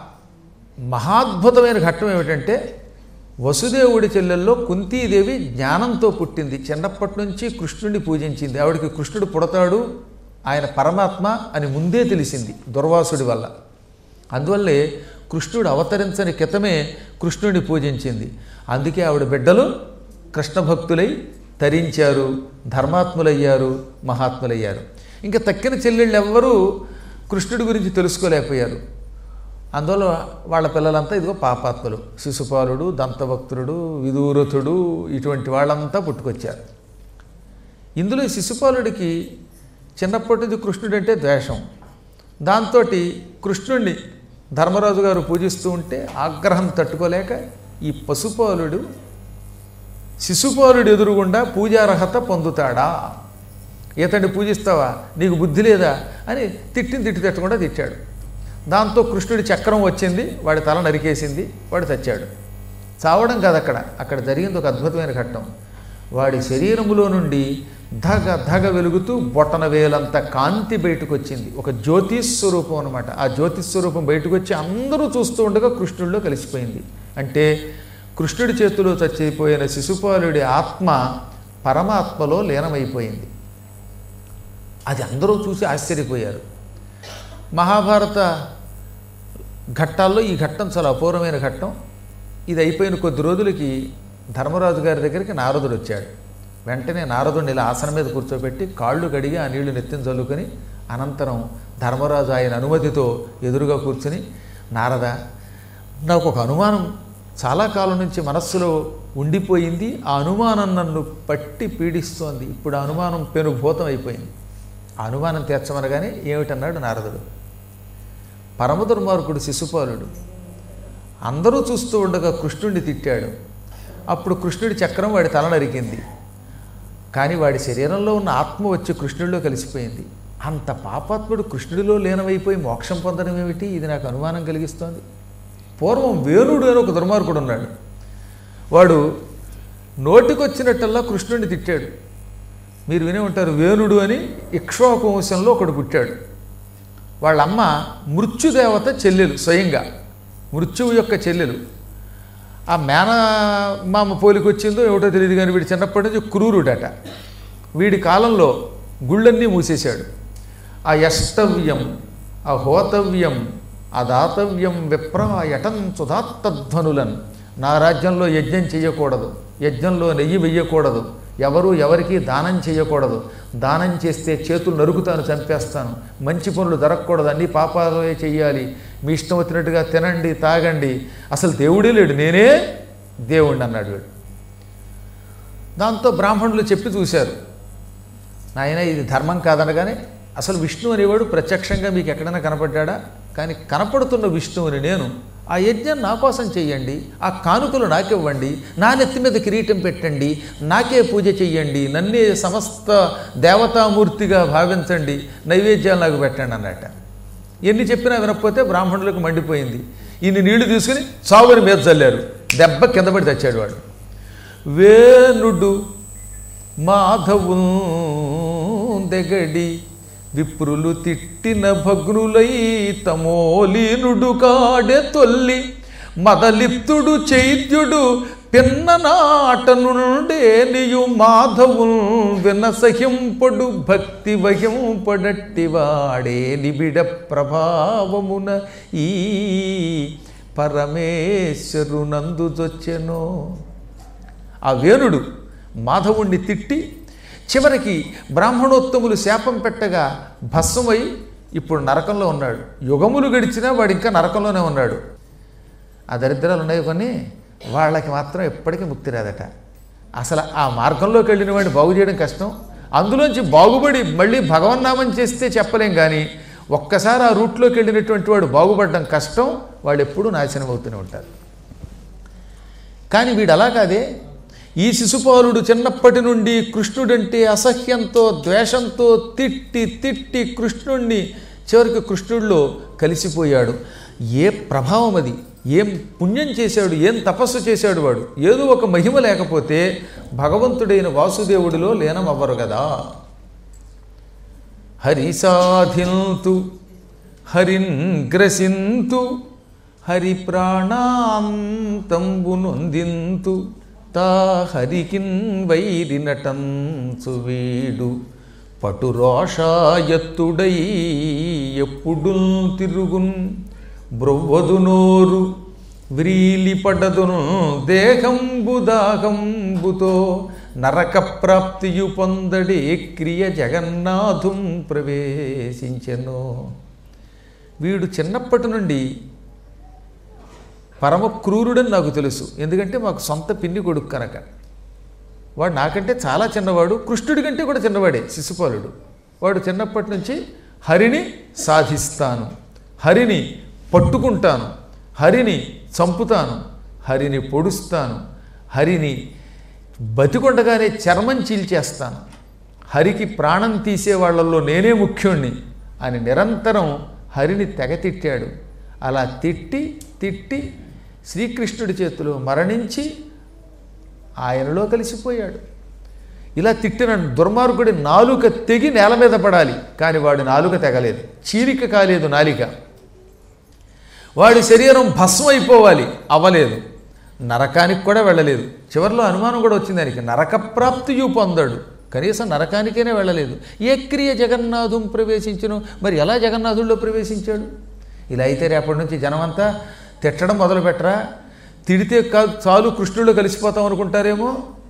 మహాద్భుతమైన ఘట్టం ఏమిటంటే వసుదేవుడి చెల్లెల్లో కుంతీదేవి జ్ఞానంతో పుట్టింది. చిన్నప్పటి నుంచి కృష్ణుడిని పూజించింది. ఆవిడికి కృష్ణుడు పుడతాడు, ఆయన పరమాత్మ అని ముందే తెలిసింది దుర్వాసుడి వల్ల. అందువల్లే కృష్ణుడు అవతరించని క్రితమే కృష్ణుడిని పూజించింది. అందుకే ఆవిడ బిడ్డలు కృష్ణ భక్తులై తరించారు, ధర్మాత్ములయ్యారు, మహాత్ములయ్యారు. ఇంకా తక్కిన చెల్లెళ్ళు ఎవ్వరూ కృష్ణుడి గురించి తెలుసుకోలేకపోయారు. అందువల్ల వాళ్ళ పిల్లలంతా ఇదిగో పాపాత్ములు. శిశుపాలుడు, దంతభక్తుడు, విదూరథుడు ఇటువంటి వాళ్ళంతా పుట్టుకొచ్చారు. ఇందులో శిశుపాలుడికి చిన్నప్పటి నుంచి కృష్ణుడు అంటే ద్వేషం. దాంతో కృష్ణుడిని ధర్మరాజు గారు పూజిస్తూ ఉంటే ఆగ్రహం తట్టుకోలేక ఈ పశుపాలుడు శిశుపాలుడు ఎదురుగుండా పూజార్హత పొందుతాడా, ఇతన్ని పూజిస్తావా, నీకు బుద్ధి లేదా అని తిట్టిని తిట్టి తిట్టకుండా తిట్టాడు. దాంతో కృష్ణుడి చక్రం వచ్చింది, వాడి తల నరికేసింది, వాడు చచ్చాడు. చావడం కాదు అక్కడ అక్కడ జరిగింది ఒక అద్భుతమైన ఘట్టం. వాడి శరీరములో నుండి ధగ ధగ వెలుగుతూ బొటన వేలంత కాంతి బయటకు వచ్చింది. ఒక జ్యోతిస్వరూపం అనమాట. ఆ జ్యోతిస్వరూపం బయటకు వచ్చి అందరూ చూస్తూ ఉండగా కృష్ణుడిలో కలిసిపోయింది. అంటే కృష్ణుడి చేతిలో చచ్చిపోయిన శిశుపాలుడి ఆత్మ పరమాత్మలో లీనమైపోయింది. అది అందరూ చూసి ఆశ్చర్యపోయారు. మహాభారత ఘట్టాల్లో ఈ ఘట్టం చాలా అపూర్వమైన ఘట్టం. ఇది అయిపోయిన కొద్ది రోజులకి ధర్మరాజు గారి దగ్గరికి నారదుడు వచ్చాడు. వెంటనే నారదుడిని ఇలా ఆసనం మీద కూర్చోబెట్టి కాళ్ళు కడిగి ఆ నీళ్లు నెత్తిన చల్లుకొని అనంతరం ధర్మరాజు ఆయన అనుమతితో ఎదురుగా కూర్చుని, నారద, నాకు ఒక అనుమానం చాలా కాలం నుంచి మనస్సులో ఉండిపోయింది. ఆ అనుమానం నన్ను పట్టి పీడిస్తోంది. ఇప్పుడు ఆ అనుమానం పెనుభూతం అయిపోయింది. ఆ అనుమానం తీర్చమనగానే ఏమిటన్నాడు నారదుడు. పరమ దుర్మార్గుడు శిశుపాలుడు అందరూ చూస్తూ ఉండగా కృష్ణుడిని తిట్టాడు. అప్పుడు కృష్ణుడి చక్రం వాడి తల నరికింది. కానీ వాడి శరీరంలో ఉన్న ఆత్మ వచ్చి కృష్ణుడిలో కలిసిపోయింది. అంత పాపాత్ముడు కృష్ణుడిలో లీనమైపోయి మోక్షం పొందడం ఏమిటి? ఇది నాకు అనుమానం కలిగిస్తోంది. పూర్వం వేణుడు అని ఒక దుర్మార్గుడు ఉన్నాడు. వాడు నోటికొచ్చినట్టల్లా కృష్ణుడిని తిట్టాడు. మీరు వినే ఉంటారు, వేణుడు అని ఇక్ష్వాకు వంశంలో ఒకడు పుట్టాడు. వాళ్ళమ్మ మృత్యుదేవత చెల్లెలు, స్వయంగా మృత్యువు యొక్క చెల్లెలు. ఆ మేనమామ పోలికి వచ్చిందో ఏమిటో తెలియదు కానీ వీడి చిన్నప్పటి నుంచి క్రూరుడట. వీడి కాలంలో గుళ్ళన్నీ మూసేశాడు. ఆ యష్టవ్యం, ఆ హోతవ్యం, ఆ దాతవ్యం విప్రాయటం సుధాత్తధ్వనులన్. నా రాజ్యంలో యజ్ఞం చేయకూడదు, యజ్ఞంలో నెయ్యి వెయ్యకూడదు, ఎవరు ఎవరికి దానం చేయకూడదు, దానం చేస్తే చేతులు నరుకుతాను, చంపేస్తాను, మంచి పనులు జరగకూడదు, అన్ని పాపాలే చెయ్యాలి, మీ ఇష్టం వచ్చినట్టుగా తినండి తాగండి, అసలు దేవుడే లేడు, నేనే దేవుణ్ణి అన్నాడు వీడు. దాంతో బ్రాహ్మణులు చెప్పి చూశారు, నాయన ఇది ధర్మం కాదనగానే, అసలు విష్ణు అనేవాడు ప్రత్యక్షంగా మీకు ఎక్కడైనా కనపడ్డా? కానీ కనపడుతున్న విష్ణువుని నేను, ఆ యజ్ఞం నా కోసం చెయ్యండి, ఆ కానుకలు నాకివ్వండి, నా నెత్తి మీద కిరీటం పెట్టండి, నాకే పూజ చెయ్యండి, నన్నే సమస్త దేవతామూర్తిగా భావించండి, నైవేద్యాలు నాకు పెట్టండి అన్నట్ట. ఎన్ని చెప్పినా వినకపోతే బ్రాహ్మణులకు మండిపోయింది. ఇన్ని నీళ్లు తీసుకుని చావుని మీద చల్లారు. దెబ్బ కింద పడి తెచ్చాడు వాడు. వేణుడు మాధవు దెగడి విప్రులు తిట్టిన భగ్నులై తమోలీనుడు కాడే తొల్లి మదలిప్తుడు చైద్యుడు పిన్ననాట నుండే నీయు మాధవు వినసహింపడు భక్తి వహింపడట్టి వాడే నిబిడ ప్రభావమున ఈ పరమేశ్వరునందు జొచ్చెనో. ఆ వేణుడు మాధవుణ్ణి తిట్టి చివరికి బ్రాహ్మణోత్తములు శాపం పెట్టగా భస్మమై ఇప్పుడు నరకంలో ఉన్నాడు. యుగములు గడిచినా వాడు ఇంకా నరకంలోనే ఉన్నాడు. ఆ దరిద్రాలు ఉన్నాయి కొన్ని, వాళ్ళకి మాత్రం ఎప్పటికీ ముక్తి రాదట. అసలు ఆ మార్గంలోకి వెళ్ళిన వాడిని బాగు చేయడం కష్టం, అందులోంచి బాగుపడి మళ్ళీ భగవన్నామం చేస్తే చెప్పలేం కానీ ఒక్కసారి ఆ రూట్లోకి వెళ్ళినటువంటి వాడు బాగుపడడం కష్టం, వాళ్ళు ఎప్పుడూ నాశనం అవుతూనే ఉంటారు. కానీ వీడు అలా కాదే, ఈ శిశుపాలుడు చిన్నప్పటి నుండి కృష్ణుడంటే అసహ్యంతో ద్వేషంతో తిట్టి తిట్టి కృష్ణుణ్ణి చివరికి కృష్ణుడిలో కలిసిపోయాడు. ఏ ప్రభావం అది, ఏం పుణ్యం చేశాడు, ఏం తపస్సు చేశాడు వాడు. ఏదో ఒక మహిమ లేకపోతే భగవంతుడైన వాసుదేవుడిలో లీనమవ్వరు కదా. హరి సాధింతు హరిన్ గ్రసింతు హరి ప్రాణాంతంబు నొందింతు తా హరికిన్ వైరి నటంచు వీడు పటురోషాయత్తుడై ఎప్పుడు తిరుగున్ బ్రొవ్వదు నోరు వ్రీలి పడదును దేహంబు దాహంబుతో నరక ప్రాప్తియు పొందడే క్రియ జగన్నాథుం ప్రవేశించెను. వీడు చిన్నప్పటి నుండి పరమ క్రూరుడని నాకు తెలుసు, ఎందుకంటే మాకు సొంత పిన్ని కొడుకు కనుక. వాడు నాకంటే చాలా చిన్నవాడు, కృష్ణుడి కంటే కూడా చిన్నవాడే శిశుపాలుడు. వాడు చిన్నప్పటి నుంచి హరిని సాధిస్తాను, హరిని పట్టుకుంటాను, హరిని చంపుతాను, హరిని పొడుస్తాను, హరిని బతికొండగానే చర్మం చీల్చేస్తాను, హరికి ప్రాణం తీసే వాళ్ళల్లో నేనే ముఖ్యుణ్ణి అని నిరంతరం హరిని తెగతిట్టాడు. అలా తిట్టి తిట్టి శ్రీకృష్ణుడి చేతిలో మరణించి ఆయనలో కలిసిపోయాడు. ఇలా తిట్టిన దుర్మార్గుడి నాలుక తెగి నేల మీద పడాలి, కానీ వాడి నాలుక తెగలేదు, చీలిక కాలేదు నాలిక. వాడి శరీరం భస్మం అయిపోవాలి, అవ్వలేదు. నరకానికి కూడా వెళ్ళలేదు. చివరిలో అనుమానం కూడా వచ్చింది దానికి, నరక ప్రాప్తియు పొందాడు, కనీసం నరకానికైనా వెళ్ళలేదు. ఏ క్రియ జగన్నాథం ప్రవేశించును, మరి ఎలా జగన్నాథుల్లో ప్రవేశించాడు? ఇలా అయితే రేపటి నుంచి జనమంతా తిట్టడం మొదలు పెట్టరా, తిడితే కాదు చాలు కృష్ణుల్లో కలిసిపోతాం అనుకుంటారేమో.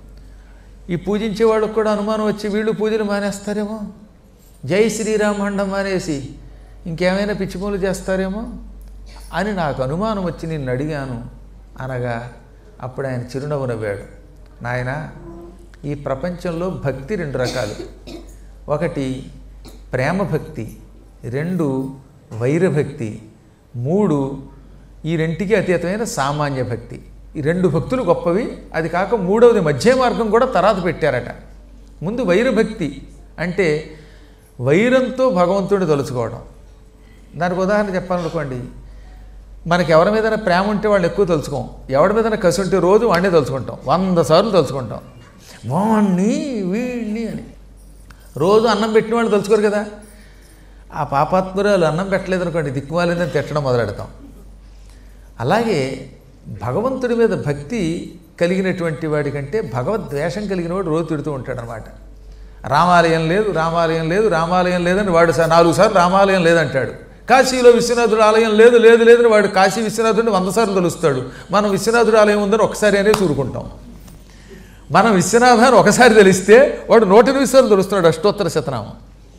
ఈ పూజించే వాళ్ళకు కూడా అనుమానం వచ్చి వీళ్ళు పూజలు మానేస్తారేమో, జై శ్రీరామ్ అండం మానేసి ఇంకేమైనా పిచ్చిపూలు చేస్తారేమో అని నాకు అనుమానం వచ్చి నిన్ను అడిగాను అనగా అప్పుడు ఆయన చిరునవ్వు నవ్వాడు. నాయన, ఈ ప్రపంచంలో భక్తి రెండు రకాలు. ఒకటి ప్రేమ భక్తి, రెండు వైరభక్తి, మూడు ఈ రెంటికి అతీతమైన సామాన్య భక్తి. ఈ రెండు భక్తులు గొప్పవి. అది కాక మూడవది మధ్య మార్గం కూడా తర్వాత పెట్టారట. ముందు వైరభక్తి అంటే వైరంతో భగవంతుడిని తలుచుకోవడం. దానికి ఉదాహరణ చెప్పాలనుకోండి, మనకి ఎవరి మీదైనా ప్రేమ ఉంటే వాళ్ళు ఎక్కువ తలుచుకోం, ఎవరి మీదైనా కసి ఉంటే రోజు వాడినే తలుచుకుంటాం, వంద సార్లు తలుచుకుంటాం, వాణ్ణి వీణ్ణి అని. రోజు అన్నం పెట్టిన వాళ్ళు తలుచుకోరు కదా. ఆ పాపాత్మురాలు అన్నం పెట్టలేదనుకోండి, దిక్కుమాలిందని తిట్టడం మొదలెడతాం. అలాగే భగవంతుడి మీద భక్తి కలిగినటువంటి వాడికంటే భగవద్వేషం కలిగిన వాడు రోజు తిడుతూ ఉంటాడనమాట. రామాలయం లేదు, రామాలయం లేదు, రామాలయం లేదని వాడు నాలుగు సార్లు రామాలయం లేదంటాడు. కాశీలో విశ్వనాథుడు ఆలయం లేదు లేదు లేదని వాడు కాశీ విశ్వనాథుడిని వంద సార్లు తెలుస్తాడు. మనం విశ్వనాథుడు ఆలయం ఉందని ఒకసారి అనే చూరుకుంటాం. మనం విశ్వనాథాన్ని ఒకసారి తెలిస్తే వాడు నూట ఎనిమిది సార్లు తెలుస్తున్నాడు అష్టోత్తర శతనామం.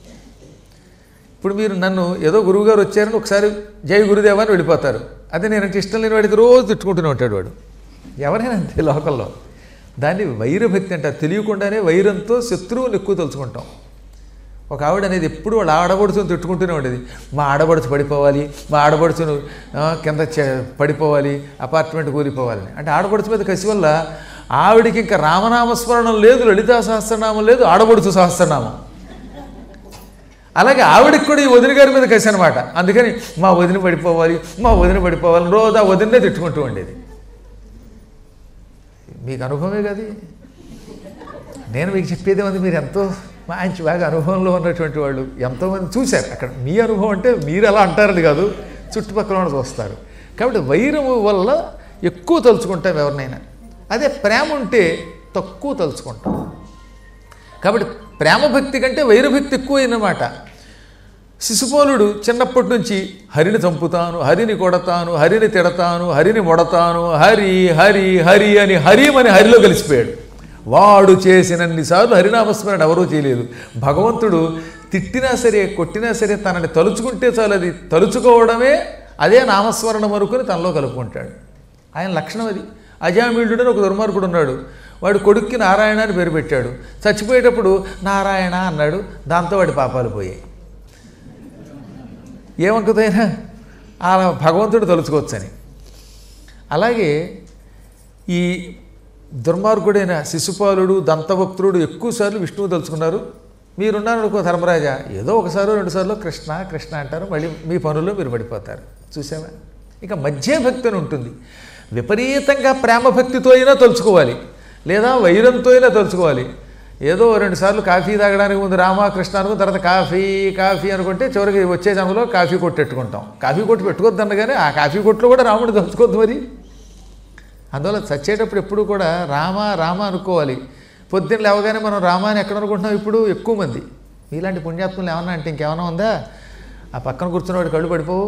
ఇప్పుడు మీరు నన్ను ఏదో గురువుగారు వచ్చారని ఒకసారి జై గురుదేవ అని వెళ్ళిపోతారు. అదే నేనంటే ఇష్టం లేని వాడికి రోజు తిట్టుకుంటూనే ఉంటాడు వాడు. ఎవరైనా అంతే లోకల్లో. దాన్ని వైరభక్తి అంటారు. తెలియకుండానే వైరంతో శత్రువులు ఎక్కువ తలుచుకుంటాం. ఒక ఆవిడ అనేది ఎప్పుడు వాళ్ళ ఆడబడుచుని తిట్టుకుంటూనే ఉండేది. మా ఆడబడుచు పడిపోవాలి, మా ఆడబడుచును కింద పడిపోవాలి, అపార్ట్మెంట్ కూలిపోవాలని. అంటే ఆడబడుచు మీద కసి వల్ల ఆవిడికి ఇంకా రామనామస్మరణం లేదు, లలితా సహస్రనామం లేదు, ఆడబడుచు సహస్రనామం. అలాగే ఆవిడికి కూడా ఈ వదిన గారి మీద కసి అనమాట. అందుకని మా వదిన పడిపోవాలి, మా వదిన పడిపోవాలి, రోజు ఆ వదినే తిట్టుకుంటూ ఉండేది. మీకు అనుభవమే కదా. నేను మీకు చెప్పేదే ఉంది, మీరు ఎంతో మంచి బాగా అనుభవంలో ఉన్నటువంటి వాళ్ళు ఎంతోమంది చూశారు అక్కడ. మీ అనుభవం అంటే మీరు అలా అంటారని కాదు, చుట్టుపక్కల వాళ్ళు చూస్తారు. కాబట్టి వైరము వల్ల ఎక్కువ తలుచుకుంటాం ఎవరినైనా. అదే ప్రేమ ఉంటే తక్కువ తలుచుకుంటాం. కాబట్టి ప్రేమభక్తి కంటే వైరభక్తి ఎక్కువైనమాట. శిశుపాలుడు చిన్నప్పటి నుంచి హరిని చంపుతాను, హరిని కొడతాను, హరిని తిడతాను, హరిని మొడతాను, హరి హరి హరి అని హరిమని హరిలో కలిసిపోయాడు. వాడు చేసినన్నిసార్లు హరినామస్మరణ ఎవరూ చేయలేదు. భగవంతుడు తిట్టినా సరే కొట్టినా సరే తనని తలుచుకుంటే చాలు, అది తలుచుకోవడమే అదే నామస్మరణం అనుకుని తనలో కలుపుకుంటాడు. ఆయన లక్షణం అది. అజామిళుడు అని ఒక దుర్మార్గుడు ఉన్నాడు. వాడు కొడుక్కి నారాయణ అని పేరు పెట్టాడు. చచ్చిపోయేటప్పుడు నారాయణ అన్నాడు. దాంతో వాడి పాపాలు పోయాయి. ఏమంకుదైనా అలా భగవంతుడు తలుచుకోవచ్చని. అలాగే ఈ దుర్మార్గుడైన శిశుపాలుడు దంతభక్తుడు ఎక్కువసార్లు విష్ణువు తలుచుకున్నారు. మీరున్నారు అనుకో ధర్మరాజా, ఏదో ఒకసారి రెండుసార్లు కృష్ణ కృష్ణ అంటారు, మళ్ళీ మీ పనుల్లో మీరు పడిపోతారు. చూసావా? ఇక మధ్య భక్తి అని ఉంటుంది. విపరీతంగా ప్రేమ భక్తితో అయినా తలుచుకోవాలి, లేదా వైరంతో అయినా తలుచుకోవాలి. ఏదో రెండుసార్లు కాఫీ తాగడానికి ముందు రామకృష్ణ అనుకున్న తర్వాత కాఫీ కాఫీ అనుకుంటే చివరికి వచ్చే జనంలో కాఫీ కొట్టు పెట్టుకుంటాం. కాఫీ కొట్టు పెట్టుకోవద్దు అనగానే ఆ కాఫీ కొట్టులో కూడా రాముడు తలుచుకోవద్దు మరి. అందువల్ల చచ్చేటప్పుడు ఎప్పుడు కూడా రామ రామ అనుకోవాలి. పొద్దున్న లేవగానే మనం రామాని ఎక్కడ అనుకుంటున్నాం ఇప్పుడు ఎక్కువ మంది. ఇలాంటి పుణ్యాత్ములు ఏమన్నా అంటే ఇంకేమన్నా ఉందా? ఆ పక్కన కూర్చున్నవాడు కళ్ళు పడిపోవు.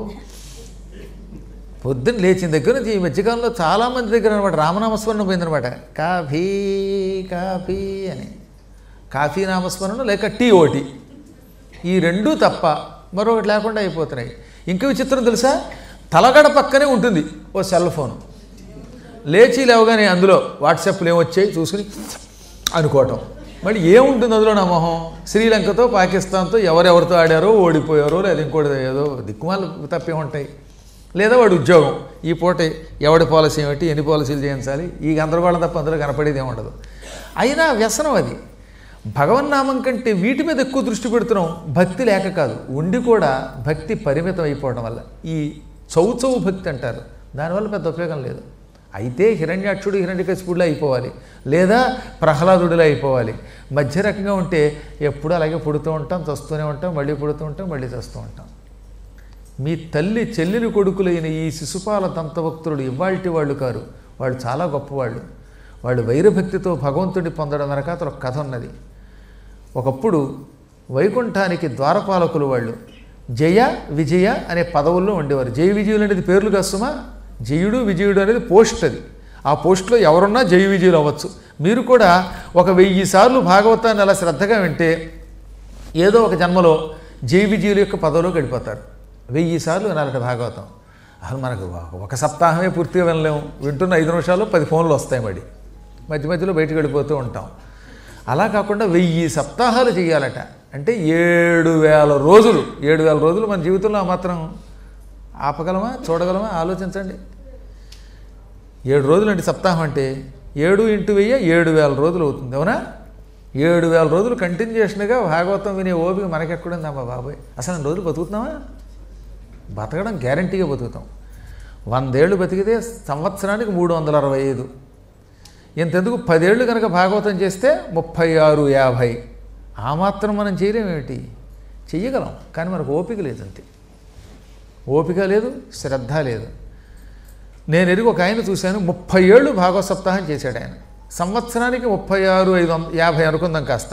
పొద్దున్న లేచిన దగ్గర నుంచి ఈ మధ్యకాలంలో చాలామంది దగ్గర అనమాట రామనామస్మరణ పోయిందనమాట. కాఫీ కాఫీ అని కాఫీ నామస్మరణ లేక టీ ఓటి, ఈ రెండూ తప్ప మరొకటి లేకుండా అయిపోతున్నాయి. ఇంక విచిత్రం తెలుసా? తలగడ పక్కనే ఉంటుంది ఓ సెల్ ఫోన్. లేచి లేవగానే అందులో వాట్సాప్లు ఏమొచ్చాయి చూసుకుని అనుకోవటం. మళ్ళీ ఏముంటుంది అందులో నా మొహం? శ్రీలంకతో పాకిస్తాన్తో ఎవరెవరితో ఆడారో ఓడిపోయారో లేదా ఇంకోటి ఏదో దిక్కుమాలు తప్పే ఉంటాయి. లేదా వాడి ఉద్యోగం, ఈ పూట ఎవడి పాలసీ ఏమిటి, ఎన్ని పాలసీలు చేయించాలి, ఈ గందరగోళం తప్ప అందులో కనపడేది ఏమి ఉండదు. అయినా వ్యసనం అది. భగవన్నామం కంటే వీటి మీద ఎక్కువ దృష్టి పెడుతున్నాం, భక్తి లేక కాదు, ఉండి కూడా భక్తి పరిమితం అయిపోవడం వల్ల. ఈ చౌచౌ భక్తి అంటారు, దానివల్ల పెద్ద ఉపయోగం లేదు. అయితే హిరణ్యాక్షుడు హిరణ్యకశిపుడిలా అయిపోవాలి, లేదా ప్రహ్లాదుడిలా అయిపోవాలి. మధ్య రకంగా ఉంటే ఎప్పుడు అలాగే పుడుతూ ఉంటాం, చస్తూనే ఉంటాం, మళ్ళీ పుడుతూ ఉంటాం, మళ్ళీ చస్తూ ఉంటాం. మీ తల్లి చెల్లెలు కొడుకులైన ఈ శిశుపాల దంతభక్తులు ఇవాల్టి వాళ్ళు కారు, వాళ్ళు చాలా గొప్పవాళ్ళు. వాళ్ళు వైరభక్తితో భగవంతుడిని పొందడం వెనక అతను ఒక కథ ఉన్నది. ఒకప్పుడు వైకుంఠానికి ద్వారపాలకులు వాళ్ళు జయ విజయ అనే పదవుల్లో ఉండేవారు. జయ విజయులు అనేది పేర్లు కష్టమా, జయుడు విజయుడు అనేది పోస్ట్. అది ఆ పోస్టులో ఎవరున్నా జయ విజయులు అవ్వచ్చు. మీరు కూడా ఒక వెయ్యి సార్లు భాగవతాన్ని అలా శ్రద్ధగా వింటే ఏదో ఒక జన్మలో జయ విజయుల యొక్క పదవిలో గడిపోతారు. వెయ్యి సార్లు వినాలట భాగవతం. అసలు మనకు ఒక సప్తాహమే పూర్తిగా వినలేము, వింటున్న ఐదు నిమిషాల్లో పది ఫోన్లు వస్తాయి, మళ్ళీ మధ్య మధ్యలో బయటకు వెళ్ళిపోతూ ఉంటాం. అలా కాకుండా వెయ్యి సప్తాహాలు చేయాలట. అంటే ఏడు వేల రోజులు ఏడు వేల రోజులు మన జీవితంలో మాత్రం ఆపగలమా, చూడగలమా? ఆలోచించండి. ఏడు రోజులు అంటే సప్తాహం అంటే ఏడు ఇంటూ వెయ్యి ఏడు వేల రోజులు అవుతుంది, అవునా? ఏడు వేల రోజులు కంటిన్యూషన్గా భాగవతం వినే ఓపిక మనకెక్కడుందమ్మా బాబాయ్. అసలు రోజులు బతుకుతున్నామా? బతకడం గ్యారంటీగా బతుకుతాం. వందేళ్ళు బతికితే సంవత్సరానికి మూడు వందల అరవై ఐదు. ఇంతెందుకు పదేళ్ళు కనుక భాగవతం చేస్తే ముప్పై ఆరు యాభై. ఆ మాత్రం మనం చేయలేమేమిటి? చెయ్యగలం, కానీ మనకు ఓపిక లేదు. అంతే, ఓపిక లేదు, శ్రద్ధ లేదు. నేను ఎరుగు ఒక ఆయన చూశాను, ముప్పై ఏళ్ళు భాగవత సప్తాహం చేశాడు ఆయన. సంవత్సరానికి ముప్పై ఆరు ఐదు వంద యాభై అనుకుందాం కాస్త.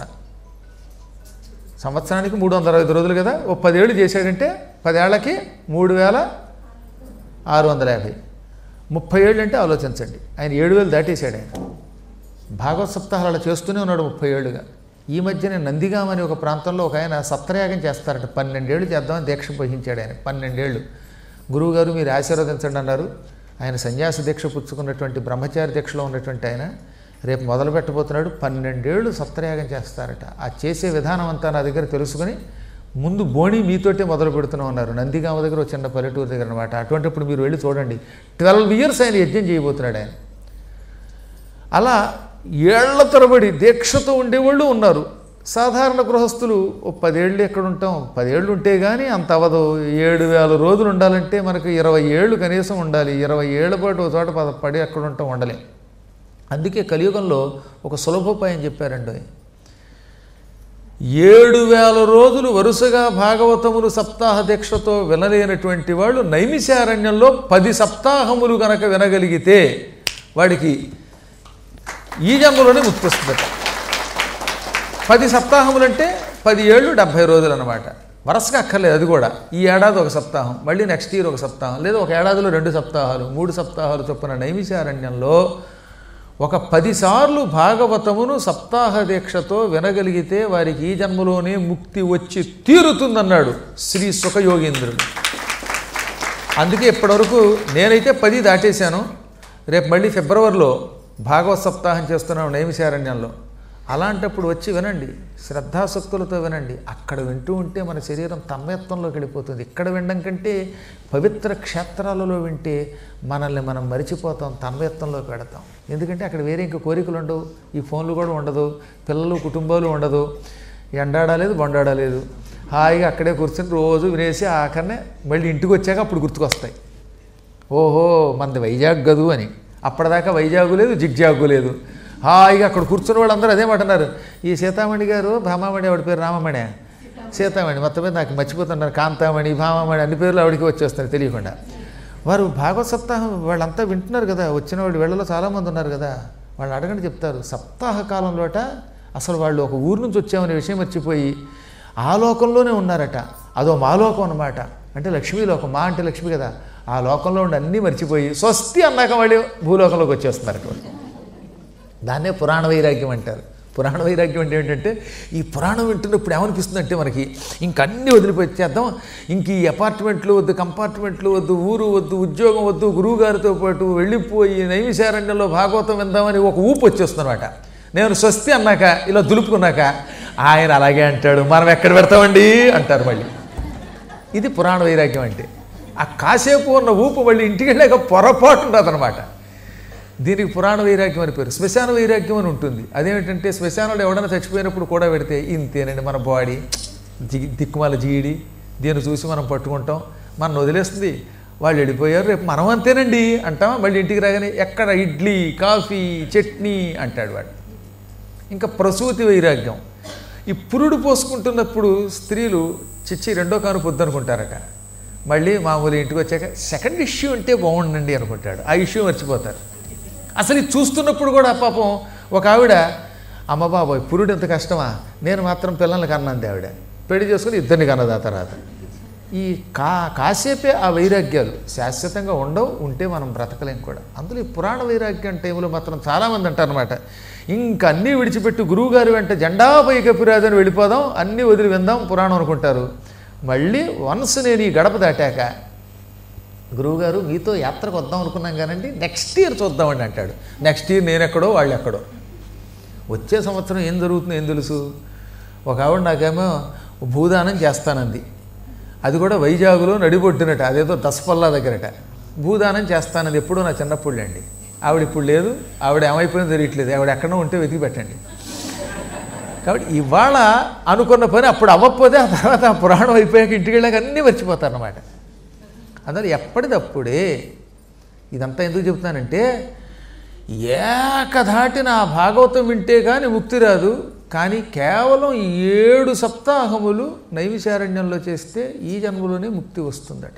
సంవత్సరానికి మూడు వందల అరవై ఐదు రోజులు కదా, ఓ పదేళ్ళు చేశాడంటే పదేళ్లకి మూడు వేల ఆరు వందల యాభై. ముప్పై ఏళ్ళు అంటే ఆలోచించండి, ఆయన ఏడు వేలు దాటేశాడు. ఆయన భాగవత సప్తాహాలు అలా చేస్తూనే ఉన్నాడు ముప్పై ఏళ్ళుగా. ఈ మధ్యనే నందిగామ అనే ఒక ప్రాంతంలో ఒక ఆయన సత్రయాగం చేస్తారట. పన్నెండేళ్ళు చేద్దామని దీక్ష వహించాడు ఆయన. పన్నెండేళ్ళు గురువుగారు మీరు ఆశీర్వదించండి అన్నారు. ఆయన సన్యాస దీక్ష పుచ్చుకున్నటువంటి బ్రహ్మచారి దీక్షలో ఉన్నటువంటి ఆయన రేపు మొదలు పెట్టబోతున్నాడు. పన్నెండేళ్ళు సత్రయాగం చేస్తారట. ఆ చేసే విధానం అంతా నా దగ్గర తెలుసుకుని ముందు బోణి మీతోటే మొదలు పెడుతున్నాం అన్నారు. నందిగామ దగ్గర ఒక చిన్న పల్లెటూరు దగ్గర అనమాట. అటువంటిప్పుడు మీరు వెళ్ళి చూడండి. ట్వెల్వ్ ఇయర్స్ ఆయన యజ్ఞం చేయబోతున్నాడు ఆయన. అలా ఏళ్ల తరబడి దీక్షతో ఉండేవాళ్ళు ఉన్నారు. సాధారణ గృహస్థులు ఓ పదేళ్ళు ఎక్కడ ఉంటాం, పదేళ్ళు ఉంటే కానీ అంత అవ్వదు. ఏడు వేల రోజులు ఉండాలంటే మనకు ఇరవై ఏళ్ళు కనీసం ఉండాలి. ఇరవై ఏళ్ళ పాటు ఒక చోట పద పడి ఎక్కడ ఉంటాం, ఉండలేం. అందుకే కలియుగంలో ఒక సులభోపాయం చెప్పారండి. ఏడు వేల రోజులు వరుసగా భాగవతములు సప్తాహ దీక్షతో వినలేనటువంటి వాళ్ళు నైమిషారణ్యంలో పది సప్తాహములు కనుక వినగలిగితే వాడికి ఈ జన్మలోనే ముక్తి వస్తుందట. పది సప్తాహములు అంటే పది ఏళ్ళు డెబ్భై రోజులు అనమాట. వరుసగా అక్కర్లేదు. అది కూడా ఈ ఏడాది ఒక సప్తాహం, మళ్ళీ నెక్స్ట్ ఇయర్ ఒక సప్తాహం, లేదా ఒక ఏడాదిలో రెండు సప్తాహాలు, మూడు సప్తాహాలు చొప్పున నైమిషారణ్యంలో ఒక పదిసార్లు భాగవతమును సప్తాహ దీక్షతో వినగలిగితే వారికి ఈ జన్మలోనే ముక్తి వచ్చి తీరుతుందన్నాడు శ్రీ సుఖయోగీంద్రుడు. అందుకే ఇప్పటివరకు నేనైతే పది దాటేశాను. రేపు మళ్ళీ ఫిబ్రవరిలో భాగవత సప్తాహం చేస్తున్నాం నైమిషారణ్యంలో. అలాంటప్పుడు వచ్చి వినండి, శ్రద్ధాసక్తులతో వినండి. అక్కడ వింటూ ఉంటే మన శరీరం తన్మయత్వంలోకి వెళ్ళిపోతుంది. ఇక్కడ వినడం కంటే పవిత్ర క్షేత్రాలలో వింటే మనల్ని మనం మరిచిపోతాం, తన్మయత్వంలోకి పెడతాం. ఎందుకంటే అక్కడ వేరే ఇంకా కోరికలు ఉండవు, ఈ ఫోన్లు కూడా ఉండదు, పిల్లలు కుటుంబాలు ఉండదు, ఎండాడలేదు బొండాడలేదు. హాయిగా అక్కడే కూర్చొని రోజు వినేసి ఆఖరినే మళ్ళీ ఇంటికి వచ్చాక అప్పుడు గుర్తుకొస్తాయి, ఓహో మనది వైజాగ్ గదు అని. అప్పటిదాకా వైజాగు లేదు, జిగ్జాగు లేదు. హాయిగా అక్కడ కూర్చున్న వాళ్ళందరూ అదే మాట అన్నారు, ఈ సీతామణి గారు భామామణి, ఆవిడ పేరు రామమణి, సీతామణి మొత్తం మీద నాకు మర్చిపోతున్నారు, కాంతామణి భామామణి అన్ని పేర్లు ఆవిడికి వచ్చేస్తారు తెలియకుండా. వారు భాగవత సప్తాహం వాళ్ళంతా వింటున్నారు కదా, వచ్చిన వాళ్ళు వీళ్ళలో చాలామంది ఉన్నారు కదా, వాళ్ళు అడగండి చెప్తారు. సప్తాహ కాలంలోట అసలు వాళ్ళు ఒక ఊరు నుంచి వచ్చామనే విషయం మర్చిపోయి ఆ లోకంలోనే ఉన్నారట. అదో మా లోకం అన్నమాట. అంటే లక్ష్మీలోకం, మా అంటే లక్ష్మి కదా, ఆ లోకంలో ఉండి అన్నీ మర్చిపోయి స్వస్తి అన్నాక వాళ్ళు భూలోకంలోకి వచ్చేస్తున్నారు అక్కడ. దాన్నే పురాణ వైరాగ్యం అంటారు. పురాణ వైరాగ్యం అంటే ఏంటంటే ఈ పురాణం వింటున్నప్పుడు ఏమనిపిస్తుంది అంటే మనకి ఇంక అన్నీ వదిలిపెట్టేద్దాం, ఇంక ఈ అపార్ట్మెంట్లు వద్దు, కంపార్ట్మెంట్లు వద్దు, ఊరు వద్దు, ఉద్యోగం వద్దు, గురువుగారితో పాటు వెళ్ళిపోయి నైమిషారణ్యంలో భాగవతం విందామని ఒక ఊపు వచ్చేస్తుందన్నమాట. నేను స్వస్తి అన్నాక ఇలా దులుపుకున్నాక ఆయన అలాగే అంటాడు, మనం ఎక్కడ పెడతామండి అంటారు మళ్ళీ. ఇది పురాణ వైరాగ్యం అంటే. ఆ కాసేపు ఉన్న ఊపు మళ్ళీ ఇంటికి వెళ్ళాక పొరపాటు ఉండదన్నమాట. దీనికి పురాణ వైరాగ్యం అని పేరు. శ్మశాన వైరాగ్యం అని ఉంటుంది. అదేమిటంటే శ్మశానంలో ఎవడైనా చచ్చిపోయినప్పుడు కూడా పెడితే ఇంతేనండి మన బాడీ, జి దిక్కుమాల జీడి, దీన్ని చూసి మనం పట్టుకుంటాం, మనం వదిలేస్తుంది, వాళ్ళు వెళ్ళిపోయారు, రేపు మనం అంతేనండి అంటామా. మళ్ళీ ఇంటికి రాగానే ఎక్కడ ఇడ్లీ కాఫీ చట్నీ అంటాడు వాడు. ఇంకా ప్రసూతి వైరాగ్యం. ఈ పురుడు పోసుకుంటున్నప్పుడు స్త్రీలు చిచ్చి రెండో కాను పొద్దు అనుకుంటారట. మళ్ళీ మామూలు ఇంటికి వచ్చాక సెకండ్ ఇష్యూ అంటే బాగుండండి అనుకుంటాడు, ఆ ఇష్యూ మర్చిపోతారు. అసలు ఇది చూస్తున్నప్పుడు కూడా పాపం ఒక ఆవిడ, అమ్మ బాబోయ్ పురుడు ఎంత కష్టమా, నేను మాత్రం పిల్లల్ని కన్నది ఆవిడ, పెళ్లి చేసుకుని ఇద్దరిని కన్నది ఆ తర్వాత. ఈ కా కాసేపే ఆ వైరాగ్యాలు శాశ్వతంగా ఉండవు, ఉంటే మనం బ్రతకలేం కూడా. అందులో ఈ పురాణ వైరాగ్యం టైంలో మాత్రం చాలామంది అంటారనమాట, ఇంకా అన్నీ విడిచిపెట్టి గురువుగారు వెంట జెండా పై కప్పిరాజని వెళ్ళిపోదాం, అన్నీ వదిలి విందాం పురాణం అనుకుంటారు. మళ్ళీ వన్స్ నేను ఈ గడప దాటాక గురువుగారు మీతో యాత్రకు వద్దాం అనుకున్నాం కానండి, నెక్స్ట్ ఇయర్ చూద్దామండి అంటాడు. నెక్స్ట్ ఇయర్ నేను ఎక్కడో వాళ్ళు ఎక్కడో. వచ్చే సంవత్సరం ఏం జరుగుతుందో ఏం తెలుసు. ఒక ఆవిడ నాకేమో భూదానం చేస్తానంది, అది కూడా వైజాగులో నడిబొట్టినట, అదేదో దసపల్లా దగ్గరట. భూదానం చేస్తానది ఎప్పుడో నా చిన్నప్పుడు అండి. ఆవిడ ఇప్పుడు లేదు, ఆవిడ ఏమైపోయిందో తెలియట్లేదు, ఆవిడ ఎక్కడో ఉంటే వెతికి పెట్టండి. కాబట్టి ఇవాళ అనుకున్న పని అప్పుడు అవ్వకపోతే ఆ తర్వాత ఆ పురాణం అయిపోయాక ఇంటికి వెళ్ళాక అన్నీ మర్చిపోతారన్నమాట. అందులో ఎప్పటిదప్పుడే ఇదంతా ఎందుకు చెప్తానంటే, ఏకధాటిన ఆ భాగవతం వింటే కానీ ముక్తి రాదు. కానీ కేవలం ఏడు సప్తాహములు నైమిషారణ్యంలో చేస్తే ఈ జన్మలోనే ముక్తి వస్తుందట.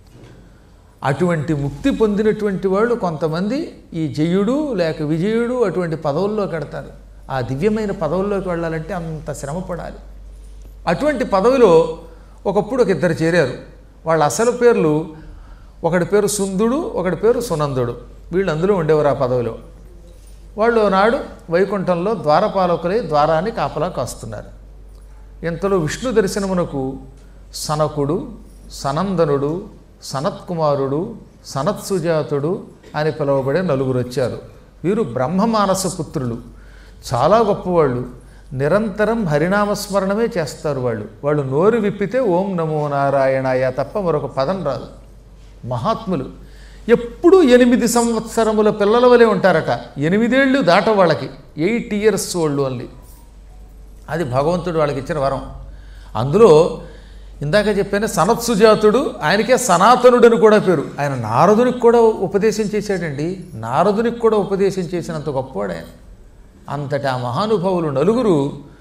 అటువంటి ముక్తి పొందినటువంటి వాళ్ళు కొంతమంది ఈ జయుడు లేక విజయుడు అటువంటి పదవుల్లో కడతారు. ఆ దివ్యమైన పదవుల్లోకి వెళ్ళాలంటే అంత శ్రమ పడాలి. అటువంటి పదవిలో ఒకప్పుడు ఒక ఇద్దరు చేరారు. వాళ్ళ అసలు పేర్లు, ఒకడి పేరు సుందుడు, ఒకడి పేరు సునందుడు. వీళ్ళు అందులో ఉండేవారు ఆ పదవిలో. వాళ్ళు నాడు వైకుంఠంలో ద్వారపాలకులై ద్వారాన్ని కాపలా కాస్తున్నారు. ఇంతలో విష్ణు దర్శనమునకు సనకుడు, సనందనుడు, సనత్కుమారుడు, సనత్సుజాతుడు అని పిలువబడే నలుగురు వచ్చారు. వీరు బ్రహ్మమానస పుత్రులు, చాలా గొప్పవాళ్ళు. నిరంతరం హరినామస్మరణమే చేస్తారు వాళ్ళు. వాళ్ళు నోరు విప్పితే ఓం నమో నారాయణాయ తప్ప మరొక పదం రాదు. మహాత్ములు ఎప్పుడూ ఎనిమిది సంవత్సరముల పిల్లల వలె ఉంటారట. ఎనిమిదేళ్ళు దాట వాళ్ళకి, ఎయిట్ ఇయర్స్ ఓల్డ్ ఓన్లీ. అది భగవంతుడు వాళ్ళకి ఇచ్చిన వరం. అందులో ఇందాక చెప్పాను సనత్సుజాతుడు, ఆయనకే సనాతనుడని కూడా పేరు. ఆయన నారదునికి కూడా ఉపదేశం చేశాడండి. నారదునికి కూడా ఉపదేశం చేసినంత గొప్పవాడు ఆయన. అంతటి ఆ మహానుభావులు నలుగురు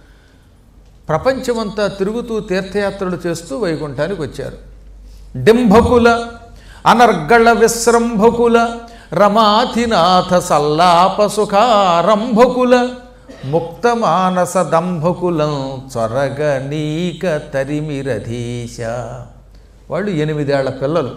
ప్రపంచమంతా తిరుగుతూ తీర్థయాత్రలు చేస్తూ వైకుంఠానికి వచ్చారు. డింభకుల, అనర్గళ విశ్రంభకుల, రమాధినాథ సల్లాప సుఖారంభకుల, ముక్తమానస దంభకులం చొరగ నీక తరిమిరధీశ. వాళ్ళు ఎనిమిదేళ్ల పిల్లలు.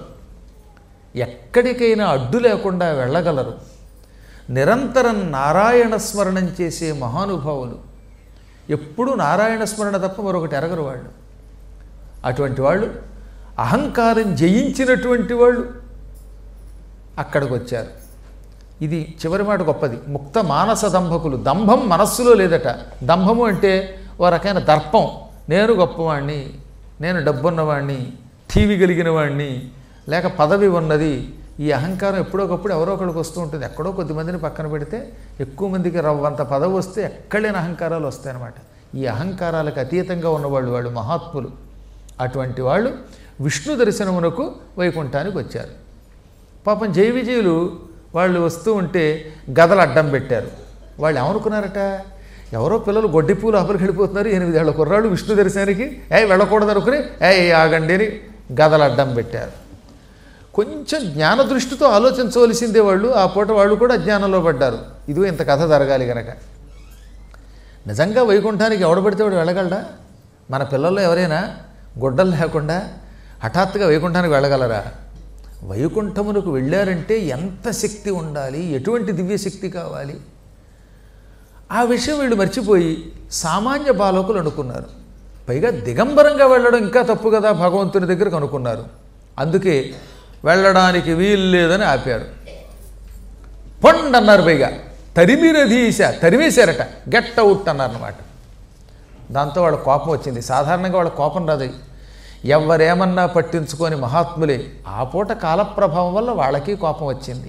ఎక్కడికైనా అడ్డు లేకుండా వెళ్ళగలరు. నిరంతరం నారాయణ స్మరణం చేసే మహానుభావులు. ఎప్పుడూ నారాయణ స్మరణ తప్ప మరొకటి ఎరగరు వాళ్ళు. అటువంటి వాళ్ళు, అహంకారం జయించినటువంటి వాళ్ళు అక్కడికి వచ్చారు. ఇది చివరి మాట గొప్పది. ముక్త మానస దంభకులు. దంభం మనస్సులో లేదట. దంభము అంటే ఓ రకమైన దర్పం. నేను గొప్పవాణ్ణి, నేను డబ్బున్నవాణ్ణి, టీవీ కలిగిన వాణ్ణి, లేక పదవి ఉన్నది. ఈ అహంకారం ఎప్పుడోకప్పుడు ఎవరో ఒకడికి వస్తూ ఉంటుంది. ఎక్కడో కొద్దిమందిని పక్కన పెడితే ఎక్కువ మందికి రవ్వంత పదవి వస్తే ఎక్కడలేని అహంకారాలు వస్తాయన్నమాట. ఈ అహంకారాలకు అతీతంగా ఉన్నవాళ్ళు వాళ్ళు మహాత్ములు. అటువంటి వాళ్ళు విష్ణు దర్శనమునకు వైకుంఠానికి వచ్చారు. పాపం జయ విజయులు వాళ్ళు వస్తూ ఉంటే గదలు అడ్డం పెట్టారు. వాళ్ళు ఏమనుకున్నారట, ఎవరో పిల్లలు గొడ్డి పూలు అప్పలికి వెళ్ళిపోతున్నారు, ఎనిమిదేళ్ల కుర్రాళ్ళు విష్ణు దర్శనానికి ఏ వెళ్ళకూడదు అనుకుని ఏ ఆగండి అని గదలు అడ్డం పెట్టారు. కొంచెం జ్ఞాన దృష్టితో ఆలోచించవలసిందే వాళ్ళు. ఆ పూట వాళ్ళు కూడా అజ్ఞానంలో పడ్డారు. ఇదిగో ఇంత కథ జరగాలి కనుక. నిజంగా వైకుంఠానికి ఎవడబడితే వాడు వెళ్ళగలడా? మన పిల్లల్లో ఎవరైనా గుడ్డలు లేకుండా హఠాత్తుగా వైకుంఠానికి వెళ్ళగలరా? వైకుంఠమునకు వెళ్ళారంటే ఎంత శక్తి ఉండాలి, ఎటువంటి దివ్యశక్తి కావాలి? ఆ విషయం వీళ్ళు మర్చిపోయి సామాన్య బాలకులు అనుకున్నారు. పైగా దిగంబరంగా వెళ్ళడం ఇంకా తప్పు కదా భగవంతుని దగ్గరకు అనుకున్నారు. అందుకే వెళ్ళడానికి వీలు లేదని ఆపారు. పొండ్ అన్నారు. పైగా తరిమిరధీశ తరిమేశారట. Get out అన్నారన్నమాట. దాంతో వాళ్ళ కోపం వచ్చింది. సాధారణంగా వాళ్ళ కోపం రాదు. ఎవరేమన్నా పట్టించుకొని మహాత్ములే. ఆ పూట కాలప్రభావం వల్ల వాళ్ళకి కోపం వచ్చింది.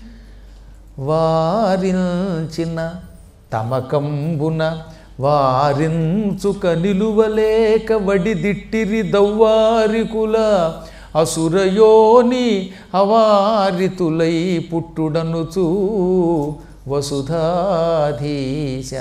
వారించిన తమకంబున వారించుక నిలువలేక వడిదిట్టిరి దౌవారికుల అసురయోని అవారితులై పుట్టుడనుచూ వసుధాధీశ.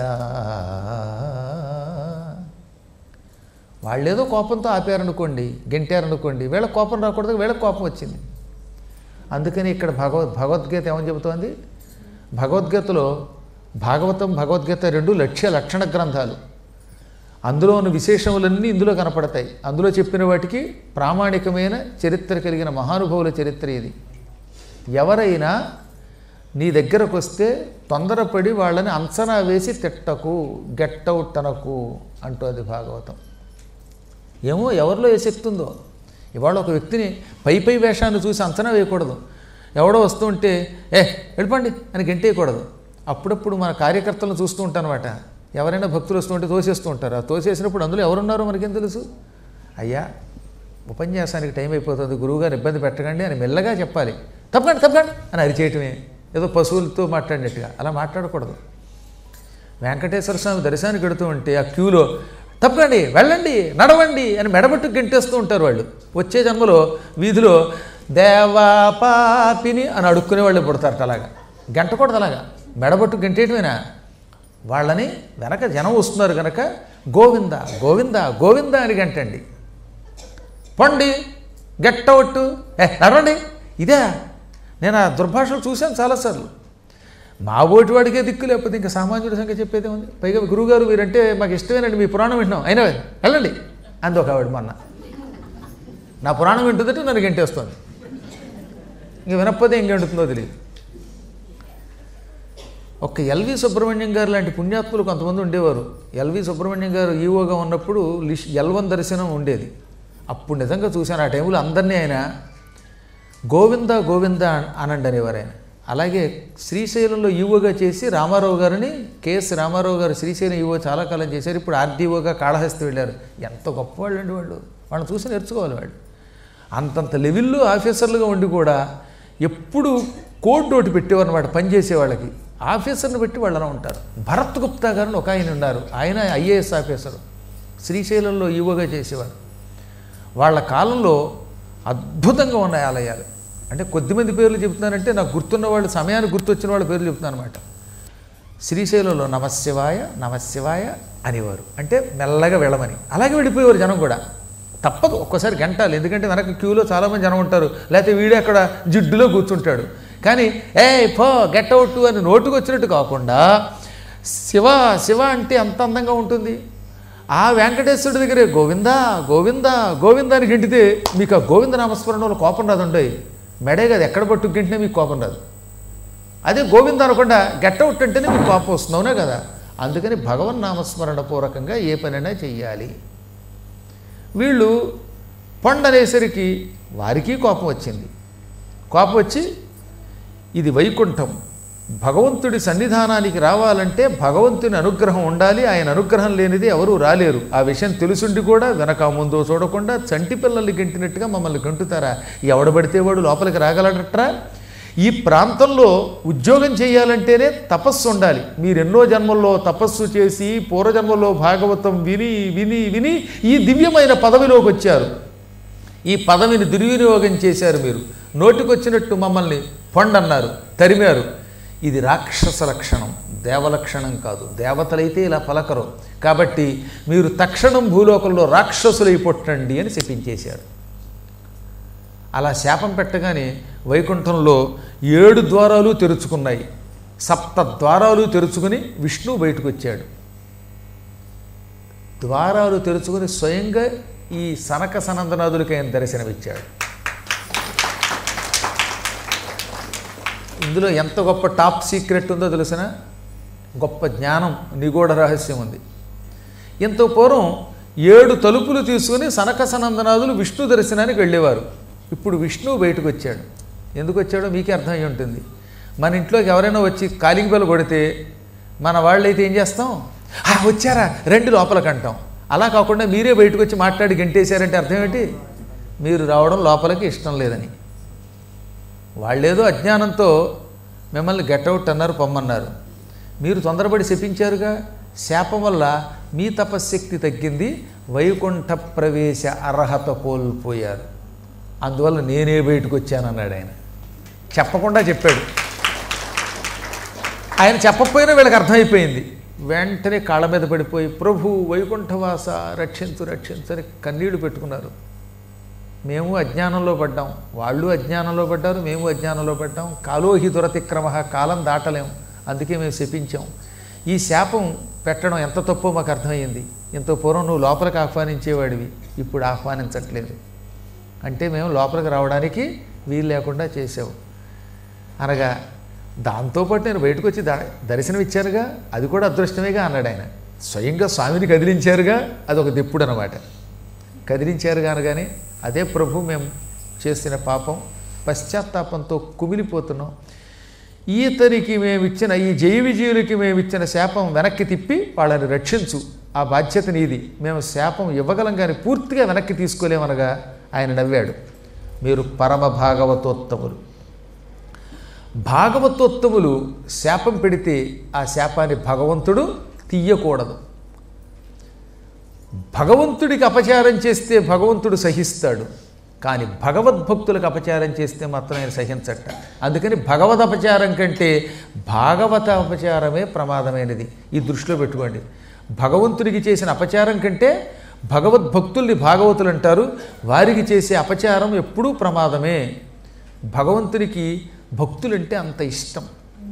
వాళ్ళేదో కోపంతో ఆపారనుకోండి, గెంటారనుకోండి, వీళ్ళ కోపం రాకూడదు, వీళ్ళకి కోపం వచ్చింది. అందుకని ఇక్కడ భగవద్ భగవద్గీత ఏమని చెబుతోంది? భగవద్గీతలో భాగవతం భగవద్గీత రెండు లక్ష్య లక్షణ గ్రంథాలు. అందులో ఉన్న విశేషములన్నీ ఇందులో కనపడతాయి. అందులో చెప్పిన వాటికి ప్రామాణికమైన చరిత్ర కలిగిన మహానుభావుల చరిత్ర ఇది. ఎవరైనా నీ దగ్గరకు వస్తే తొందరపడి వాళ్ళని అంచనా వేసి తిట్టకు, గెట్టవుట్ అనకు అంటోది భాగవతం. ఏమో ఎవరిలో ఏ శక్తి ఉందో. ఇవాళ ఒక వ్యక్తిని పై పై వేషాన్ని చూసి అంచనా వేయకూడదు. ఎవడో వస్తూ ఉంటే ఏ వెళ్ళిపోండి అని గెంటేయకూడదు. అప్పుడప్పుడు మన కార్యకర్తలను చూస్తూ ఉంటానమాట. ఎవరైనా భక్తులు వస్తూ ఉంటే తోసేస్తూ ఉంటారు. ఆ తోసేసినప్పుడు అందులో ఎవరున్నారో మనకేం తెలుసు? అయ్యా ఉపన్యాసానికి టైం అయిపోతుంది, గురువుగారు ఇబ్బంది పెట్టకండి అని మెల్లగా చెప్పాలి. తప్పకండి తప్పకండి అని అరిచేయటమే, ఏదో పశువులతో మాట్లాడినట్టుగా. అలా మాట్లాడకూడదు. వెంకటేశ్వర స్వామి దర్శనానికి వెడుతూ ఉంటే ఆ క్యూలో తప్పకండి, వెళ్ళండి, నడవండి అని మెడబట్టు గెంటేస్తూ ఉంటారు వాళ్ళు. వచ్చే జన్మలో వీధిలో దేవా పాపిని అని అడుక్కునే వాళ్ళు పుడతారట. అలాగా గంటకూడదు. అలాగా మెడబట్టు గంటేయటమేనా? వాళ్ళని వెనక జనం వస్తున్నారు కనుక గోవింద గోవింద గోవింద అని గంటండి. పండి గెట్టవట్టు ఏ నడవండి. ఇదే నేను ఆ దుర్భాషలు చూశాను చాలాసార్లు. మా ఓటి వాడికే దిక్కు, లేకపోతే ఇంకా సామాన్యుడి సంఖ్య చెప్పేదే ఉంది. పైగా గురువుగారు మీరంటే మాకు ఇష్టమేనండి, మీ పురాణం వింటున్నాం, అయినా వెళ్ళండి అంది ఒక ఆవిడ మొన్న. నా పురాణం వింటుందంటే నన్ను గంటేస్తుంది. ఇంక వినకపోతే ఇంకెంటుతుందో తెలియదు. ఒక్క ఎల్వి సుబ్రహ్మణ్యం గారు లాంటి పుణ్యాత్ములు కొంతమంది ఉండేవారు. ఎల్వి సుబ్రహ్మణ్యం గారు ఈవోగా ఉన్నప్పుడు లిష్ ఎల్వన్ దర్శనం ఉండేది. అప్పుడు నిజంగా చూశాను. ఆ టైంలో అందరినీ ఆయన గోవింద గోవింద అనండి అనేవారు ఆయన. అలాగే శ్రీశైలంలో ఈవోగా చేసి రామారావు గారిని, కేఎస్ రామారావు గారు శ్రీశైలం ఈవో చాలా కాలం చేశారు. ఇప్పుడు ఆర్డీఓగా కాళహస్తి వెళ్ళారు. ఎంత గొప్పవాళ్ళు అండి వాళ్ళు. వాళ్ళని చూసి నేర్చుకోవాలి వాళ్ళు. అంతంత లెవెల్లో ఆఫీసర్లుగా ఉండి కూడా ఎప్పుడు కోడ్ ఒకటి పెట్టేవారు అన్నమాట పనిచేసే వాళ్ళకి. ఆఫీసర్ని పెట్టి వాళ్ళని ఉంటారు. భరత్ గుప్తా గారిని ఒక ఆయన ఉన్నారు. ఆయన ఐఏఎస్ ఆఫీసరు, శ్రీశైలంలో ఈవోగా చేసేవారు. వాళ్ళ కాలంలో అద్భుతంగా ఉన్నాయి ఆలయాలు. అంటే కొద్దిమంది పేర్లు చెప్తున్నానంటే నాకు గుర్తున్న వాళ్ళు, సమయానికి గుర్తొచ్చిన వాళ్ళ పేర్లు చెప్తున్నాను అనమాట. శ్రీశైలంలో నమశివాయ నమశివాయ అనేవారు. అంటే మెల్లగా వెళ్ళమని. అలాగే వెళ్ళిపోయేవారు జనం కూడా. తప్పదు, ఒక్కోసారి గంటాలి. ఎందుకంటే వెనక క్యూలో చాలామంది జనం ఉంటారు. లేకపోతే వీడే అక్కడ జిడ్డులో కూర్చుంటాడు. కానీ ఏ పో గెట్ అవుట్ అని నోటుకు వచ్చినట్టు కాకుండా శివ శివ అంటే అంత అందంగా ఉంటుంది. ఆ వెంకటేశ్వరుడి దగ్గరే గోవిందా గోవిందా గోవిందా అని గెంటితే మీకు ఆ గోవింద నామస్మరణలో కోపం రాదుండే. మెడే కదా ఎక్కడ పట్టు గెంటినా మీకు కోపం రాదు. అదే గోవింద అనకుండా గెట్ అవుట్ అంటేనే మీకు కోపం వస్తుంది, అవునా కదా? అందుకని భగవన్ నామస్మరణ పూర్వకంగా ఏ పనైనా చెయ్యాలి. వీళ్ళు పండనేసరికి వారికి కోపం వచ్చింది. కోపం వచ్చి ఇది వైకుంఠం, భగవంతుడి సన్నిధానానికి రావాలంటే భగవంతుని అనుగ్రహం ఉండాలి. ఆయన అనుగ్రహం లేనిది ఎవరూ రాలేరు. ఆ విషయం తెలుసుండి కూడా వెనక ముందు చూడకుండా చంటి పిల్లల్ని గెంటినట్టుగా మమ్మల్ని గంటుతారా? ఎవడబడితే వాడు లోపలికి రాగలడట్రా? ఈ ప్రాంతంలో ఉద్యోగం చేయాలంటేనే తపస్సు ఉండాలి. మీరు ఎన్నో జన్మల్లో తపస్సు చేసి పూర్వజన్మల్లో భాగవతం విని విని విని ఈ దివ్యమైన పదవిలోకి వచ్చారు. ఈ పదవిని దుర్వినియోగం చేశారు. మీరు నోటికొచ్చినట్టు మమ్మల్ని పొండన్నారు, తరిమారు. ఇది రాక్షస లక్షణం, దేవలక్షణం కాదు. దేవతలైతే ఇలా పలకరు. కాబట్టి మీరు తక్షణం భూలోకంలో రాక్షసులై పుట్టండి అని శపించేశారు. అలా శాపం పెట్టగానే వైకుంఠంలో ఏడు ద్వారాలు తెరుచుకున్నాయి. సప్త ద్వారాలు తెరుచుకుని విష్ణువు బయటకు వచ్చాడు. ద్వారాలు తెరుచుకుని స్వయంగా ఈ సనక సనందనాదులకి ఆయన దర్శనమిచ్చాడు. ఇందులో ఎంత గొప్ప టాప్ సీక్రెట్ ఉందో తెలిసిన గొప్ప జ్ఞానం, నిగూఢ రహస్యం ఉంది. ఇంత పూర్వం ఏడు తలుపులు తీసుకుని సనక సనందనాదులు విష్ణు దర్శనానికి వెళ్ళేవారు. ఇప్పుడు విష్ణువు బయటకు వచ్చాడు. ఎందుకు వచ్చాడో మీకే అర్థమై ఉంటుంది. మన ఇంట్లోకి ఎవరైనా వచ్చి కాలింగ్ బెల్ కొడితే మన వాళ్ళైతే ఏం చేస్తాం? వచ్చారా రెండు లోపలికి అంటాం. అలా కాకుండా మీరే బయటకు వచ్చి మాట్లాడి గంటేశారంటే అర్థం ఏంటి? మీరు రావడం లోపలికి ఇష్టం లేదని. వాళ్ళేదో అజ్ఞానంతో మిమ్మల్ని గెట్అవుట్ అన్నారు, పొమ్మన్నారు. మీరు తొందరపడి శపించారుగా. శాపం వల్ల మీ తపశ్శక్తి తగ్గింది, వైకుంఠ ప్రవేశ అర్హత కోల్పోయారు. అందువల్ల నేనే బయటకు వచ్చానన్నాడు ఆయన. చెప్పకుండా చెప్పాడు. ఆయన చెప్పకపోయినా వీళ్ళకి అర్థమైపోయింది. వెంటనే కాళ్ళ మీద పడిపోయి ప్రభు వైకుంఠవాస రక్షించు రక్షించు అని కన్నీళ్లు పెట్టుకున్నారు. మేము అజ్ఞానంలో పడ్డాం, వాళ్ళు అజ్ఞానంలో పడ్డారు, మేము అజ్ఞానంలో పడ్డాం. కాలోహి దురతిక్రమ, కాలం దాటలేము, అందుకే మేము శపించాం. ఈ శాపం పెట్టడం ఎంత తప్పో మాకు అర్థమైంది. ఇంత పూర్వం నువ్వు లోపలికి ఆహ్వానించేవాడివి, ఇప్పుడు ఆహ్వానించట్లేదు. అంటే మేము లోపలికి రావడానికి వీలు లేకుండా చేసావు అనగా, దాంతోపాటు నేను బయటకు వచ్చి ద దర్శనం ఇచ్చానుగా, అది కూడా అదృష్టమేగా అన్నాడు ఆయన. స్వయంగా స్వామిని కదిలించారుగా, అదొక దిప్పుడు అనమాట. కదిలించారుగా అనగానే అదే ప్రభు మేము చేసిన పాపం, పశ్చాత్తాపంతో కుమిలిపోతున్నాం. ఈతనికి మేమిచ్చిన ఈ జయ విజయులకి మేమిచ్చిన శాపం వెనక్కి తిప్పి వాళ్ళని రక్షించు, ఆ బాధ్యత నీది. మేము శాపం ఇవ్వగలం కానీ పూర్తిగా వెనక్కి తీసుకోలేమనగా ఆయన నవ్వాడు. మీరు పరమ భాగవతోత్తములు. భాగవతోత్తములు శాపం పెడితే ఆ శాపాన్ని భగవంతుడు తీయకూడదు. భగవంతుడికి అపచారం చేస్తే భగవంతుడు సహిస్తాడు, కానీ భగవద్భక్తులకు అపచారం చేస్తే మాత్రం ఆయన సహించట. అందుకని భగవద్ అపచారం కంటే భాగవత అపచారమే ప్రమాదమైనది. ఈ దృష్టిలో పెట్టుకోండి. భగవంతుడికి చేసిన అపచారం కంటే భగవద్భక్తుల్ని భాగవతులు అంటారు, వారికి చేసే అపచారం ఎప్పుడూ ప్రమాదమే. భగవంతుడికి భక్తులంటే అంత ఇష్టం.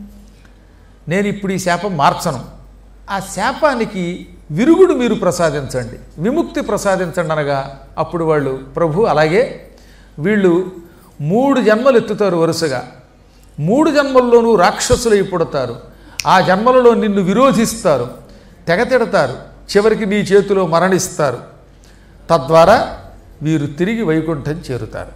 నేను ఇప్పుడు ఈ శాపం మార్చను, ఆ శాపానికి విరుగుడు మీరు ప్రసాదించండి, విముక్తి ప్రసాదించండి అనగా అప్పుడు వాళ్ళు ప్రభు అలాగే. వీళ్ళు మూడు జన్మలు ఎత్తుతారు వరుసగా. మూడు జన్మల్లోనూ రాక్షసులై పుడతారు. ఆ జన్మలలో నిన్ను విరోధిస్తారు, తెగతిడతారు, చివరికి నీ చేతిలో మరణిస్తారు. తద్వారా వీరు తిరిగి వైకుంఠం చేరుతారు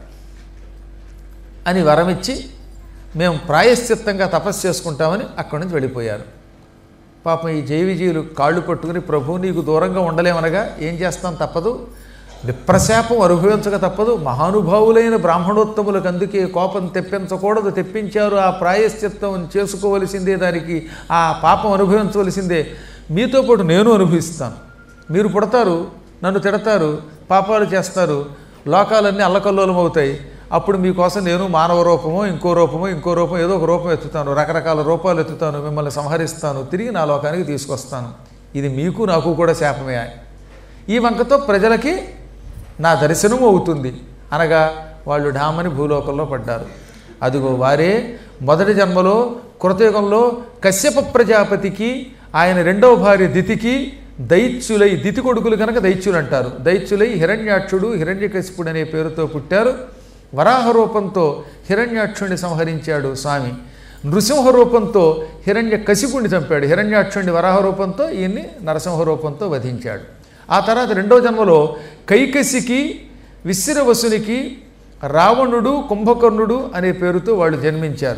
అని వరమిచ్చి మేము ప్రాయశ్చిత్తంగా తపస్సు చేసుకుంటామని అక్కడి నుంచి వెళ్ళిపోయారు. పాపం ఈ జయ విజయులు కాళ్ళు పట్టుకుని ప్రభు నీకు దూరంగా ఉండలేమనగా ఏం చేస్తాం తప్పదు, విప్రశాపం అనుభవించక తప్పదు. మహానుభావులైన బ్రాహ్మణోత్తములకు అందుకే కోపం తెప్పించకూడదు, తెప్పించారు. ఆ ప్రాయశ్చిత్తం చేసుకోవలసిందే, దానికి ఆ పాపం అనుభవించవలసిందే. మీతో పాటు నేను అనుభవిస్తాను. మీరు పుడతారు, నన్ను తిడతారు, పాపాలు చేస్తారు, లోకాలన్నీ అల్లకల్లోలం అవుతాయి. అప్పుడు మీకోసం నేను మానవ రూపమో ఇంకో రూపమో ఇంకో రూపం ఏదో ఒక రూపం ఎత్తుతాను, రకరకాల రూపాలు ఎత్తుతాను, మిమ్మల్ని సంహరిస్తాను, తిరిగి నా లోకానికి తీసుకొస్తాను. ఇది మీకు నాకు కూడా శాపమే. ఈ వంకతో ప్రజలకి నా దర్శనము అవుతుంది అనగా వాళ్ళు ఢామని భూలోకంలో పడ్డారు. అదిగో వారే మొదటి జన్మలో కృతయుగంలో కశ్యప ప్రజాపతికి ఆయన రెండవ భార్య దితికి దైత్యులై, దితి కొడుకులు కనుక దైత్యులు అంటారు. దైత్యులై హిరణ్యాక్షుడు హిరణ్యకశిపుడు అనే పేరుతో పుట్టారు. వరాహ రూపంతో హిరణ్యాక్షుణ్ణి సంహరించాడు స్వామి. నృసింహ రూపంతో హిరణ్య కశిపుణ్ణి చంపాడు. హిరణ్యాక్షుణ్ణి వరాహ రూపంతో ఈయన్ని నరసింహ రూపంతో వధించాడు. ఆ తర్వాత రెండవ జన్మలో కైకసికి విశ్రవసునికి రావణుడు కుంభకర్ణుడు అనే పేరుతో వాళ్ళు జన్మించారు.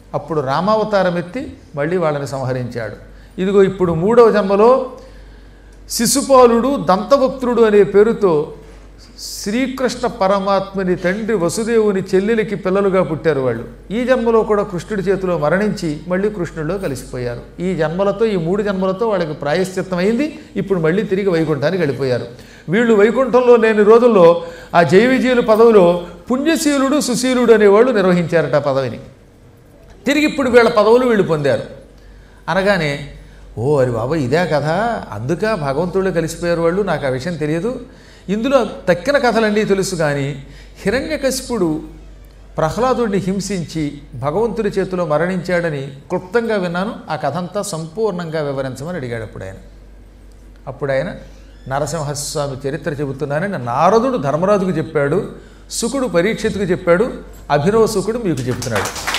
అప్పుడు రామావతారం ఎత్తి మళ్ళీ వాళ్ళని సంహరించాడు. ఇదిగో ఇప్పుడు మూడవ జన్మలో శిశుపాలుడు దంతవక్త్రుడు అనే పేరుతో శ్రీకృష్ణ పరమాత్మని తండ్రి వసుదేవుని చెల్లెలికి పిల్లలుగా పుట్టారు వాళ్ళు. ఈ జన్మలో కూడా కృష్ణుడి చేతిలో మరణించి మళ్ళీ కృష్ణుడిలో కలిసిపోయారు. ఈ జన్మలతో ఈ మూడు జన్మలతో వాళ్ళకి ప్రాయశ్చిత్తం అయింది. ఇప్పుడు మళ్ళీ తిరిగి వైకుంఠానికి వెళ్ళిపోయారు. వీళ్ళు వైకుంఠంలో లేని రోజుల్లో ఆ జయ విజయుల పదవిలో పుణ్యశీలుడు సుశీలుడు అనేవాళ్ళు నిర్వహించారట ఆ పదవిని. తిరిగి ఇప్పుడు వీళ్ళ పదవులు వీళ్ళు పొందారు. అనగానే ఓ అరి బాబా ఇదే కథ, అందుక భగవంతుళ్ళు కలిసిపోయారు వాళ్ళు, నాకు ఆ విషయం తెలియదు. ఇందులో తక్కిన కథలన్నీ తెలుసు, కానీ హిరణ్యకశిపుడు ప్రహ్లాదుడిని హింసించి భగవంతుడి చేతిలో మరణించాడని క్లుప్తంగా విన్నాను, ఆ కథ అంతా సంపూర్ణంగా వివరించమని అడిగాడు అప్పుడు ఆయన. అప్పుడు ఆయన నరసింహస్వామి చరిత్ర చెబుతున్నానని నారదుడు ధర్మరాజుకు చెప్పాడు, శుకుడు పరీక్షిత్తుకు చెప్పాడు, అభినవ శుకుడు మీకు చెప్తున్నాడు.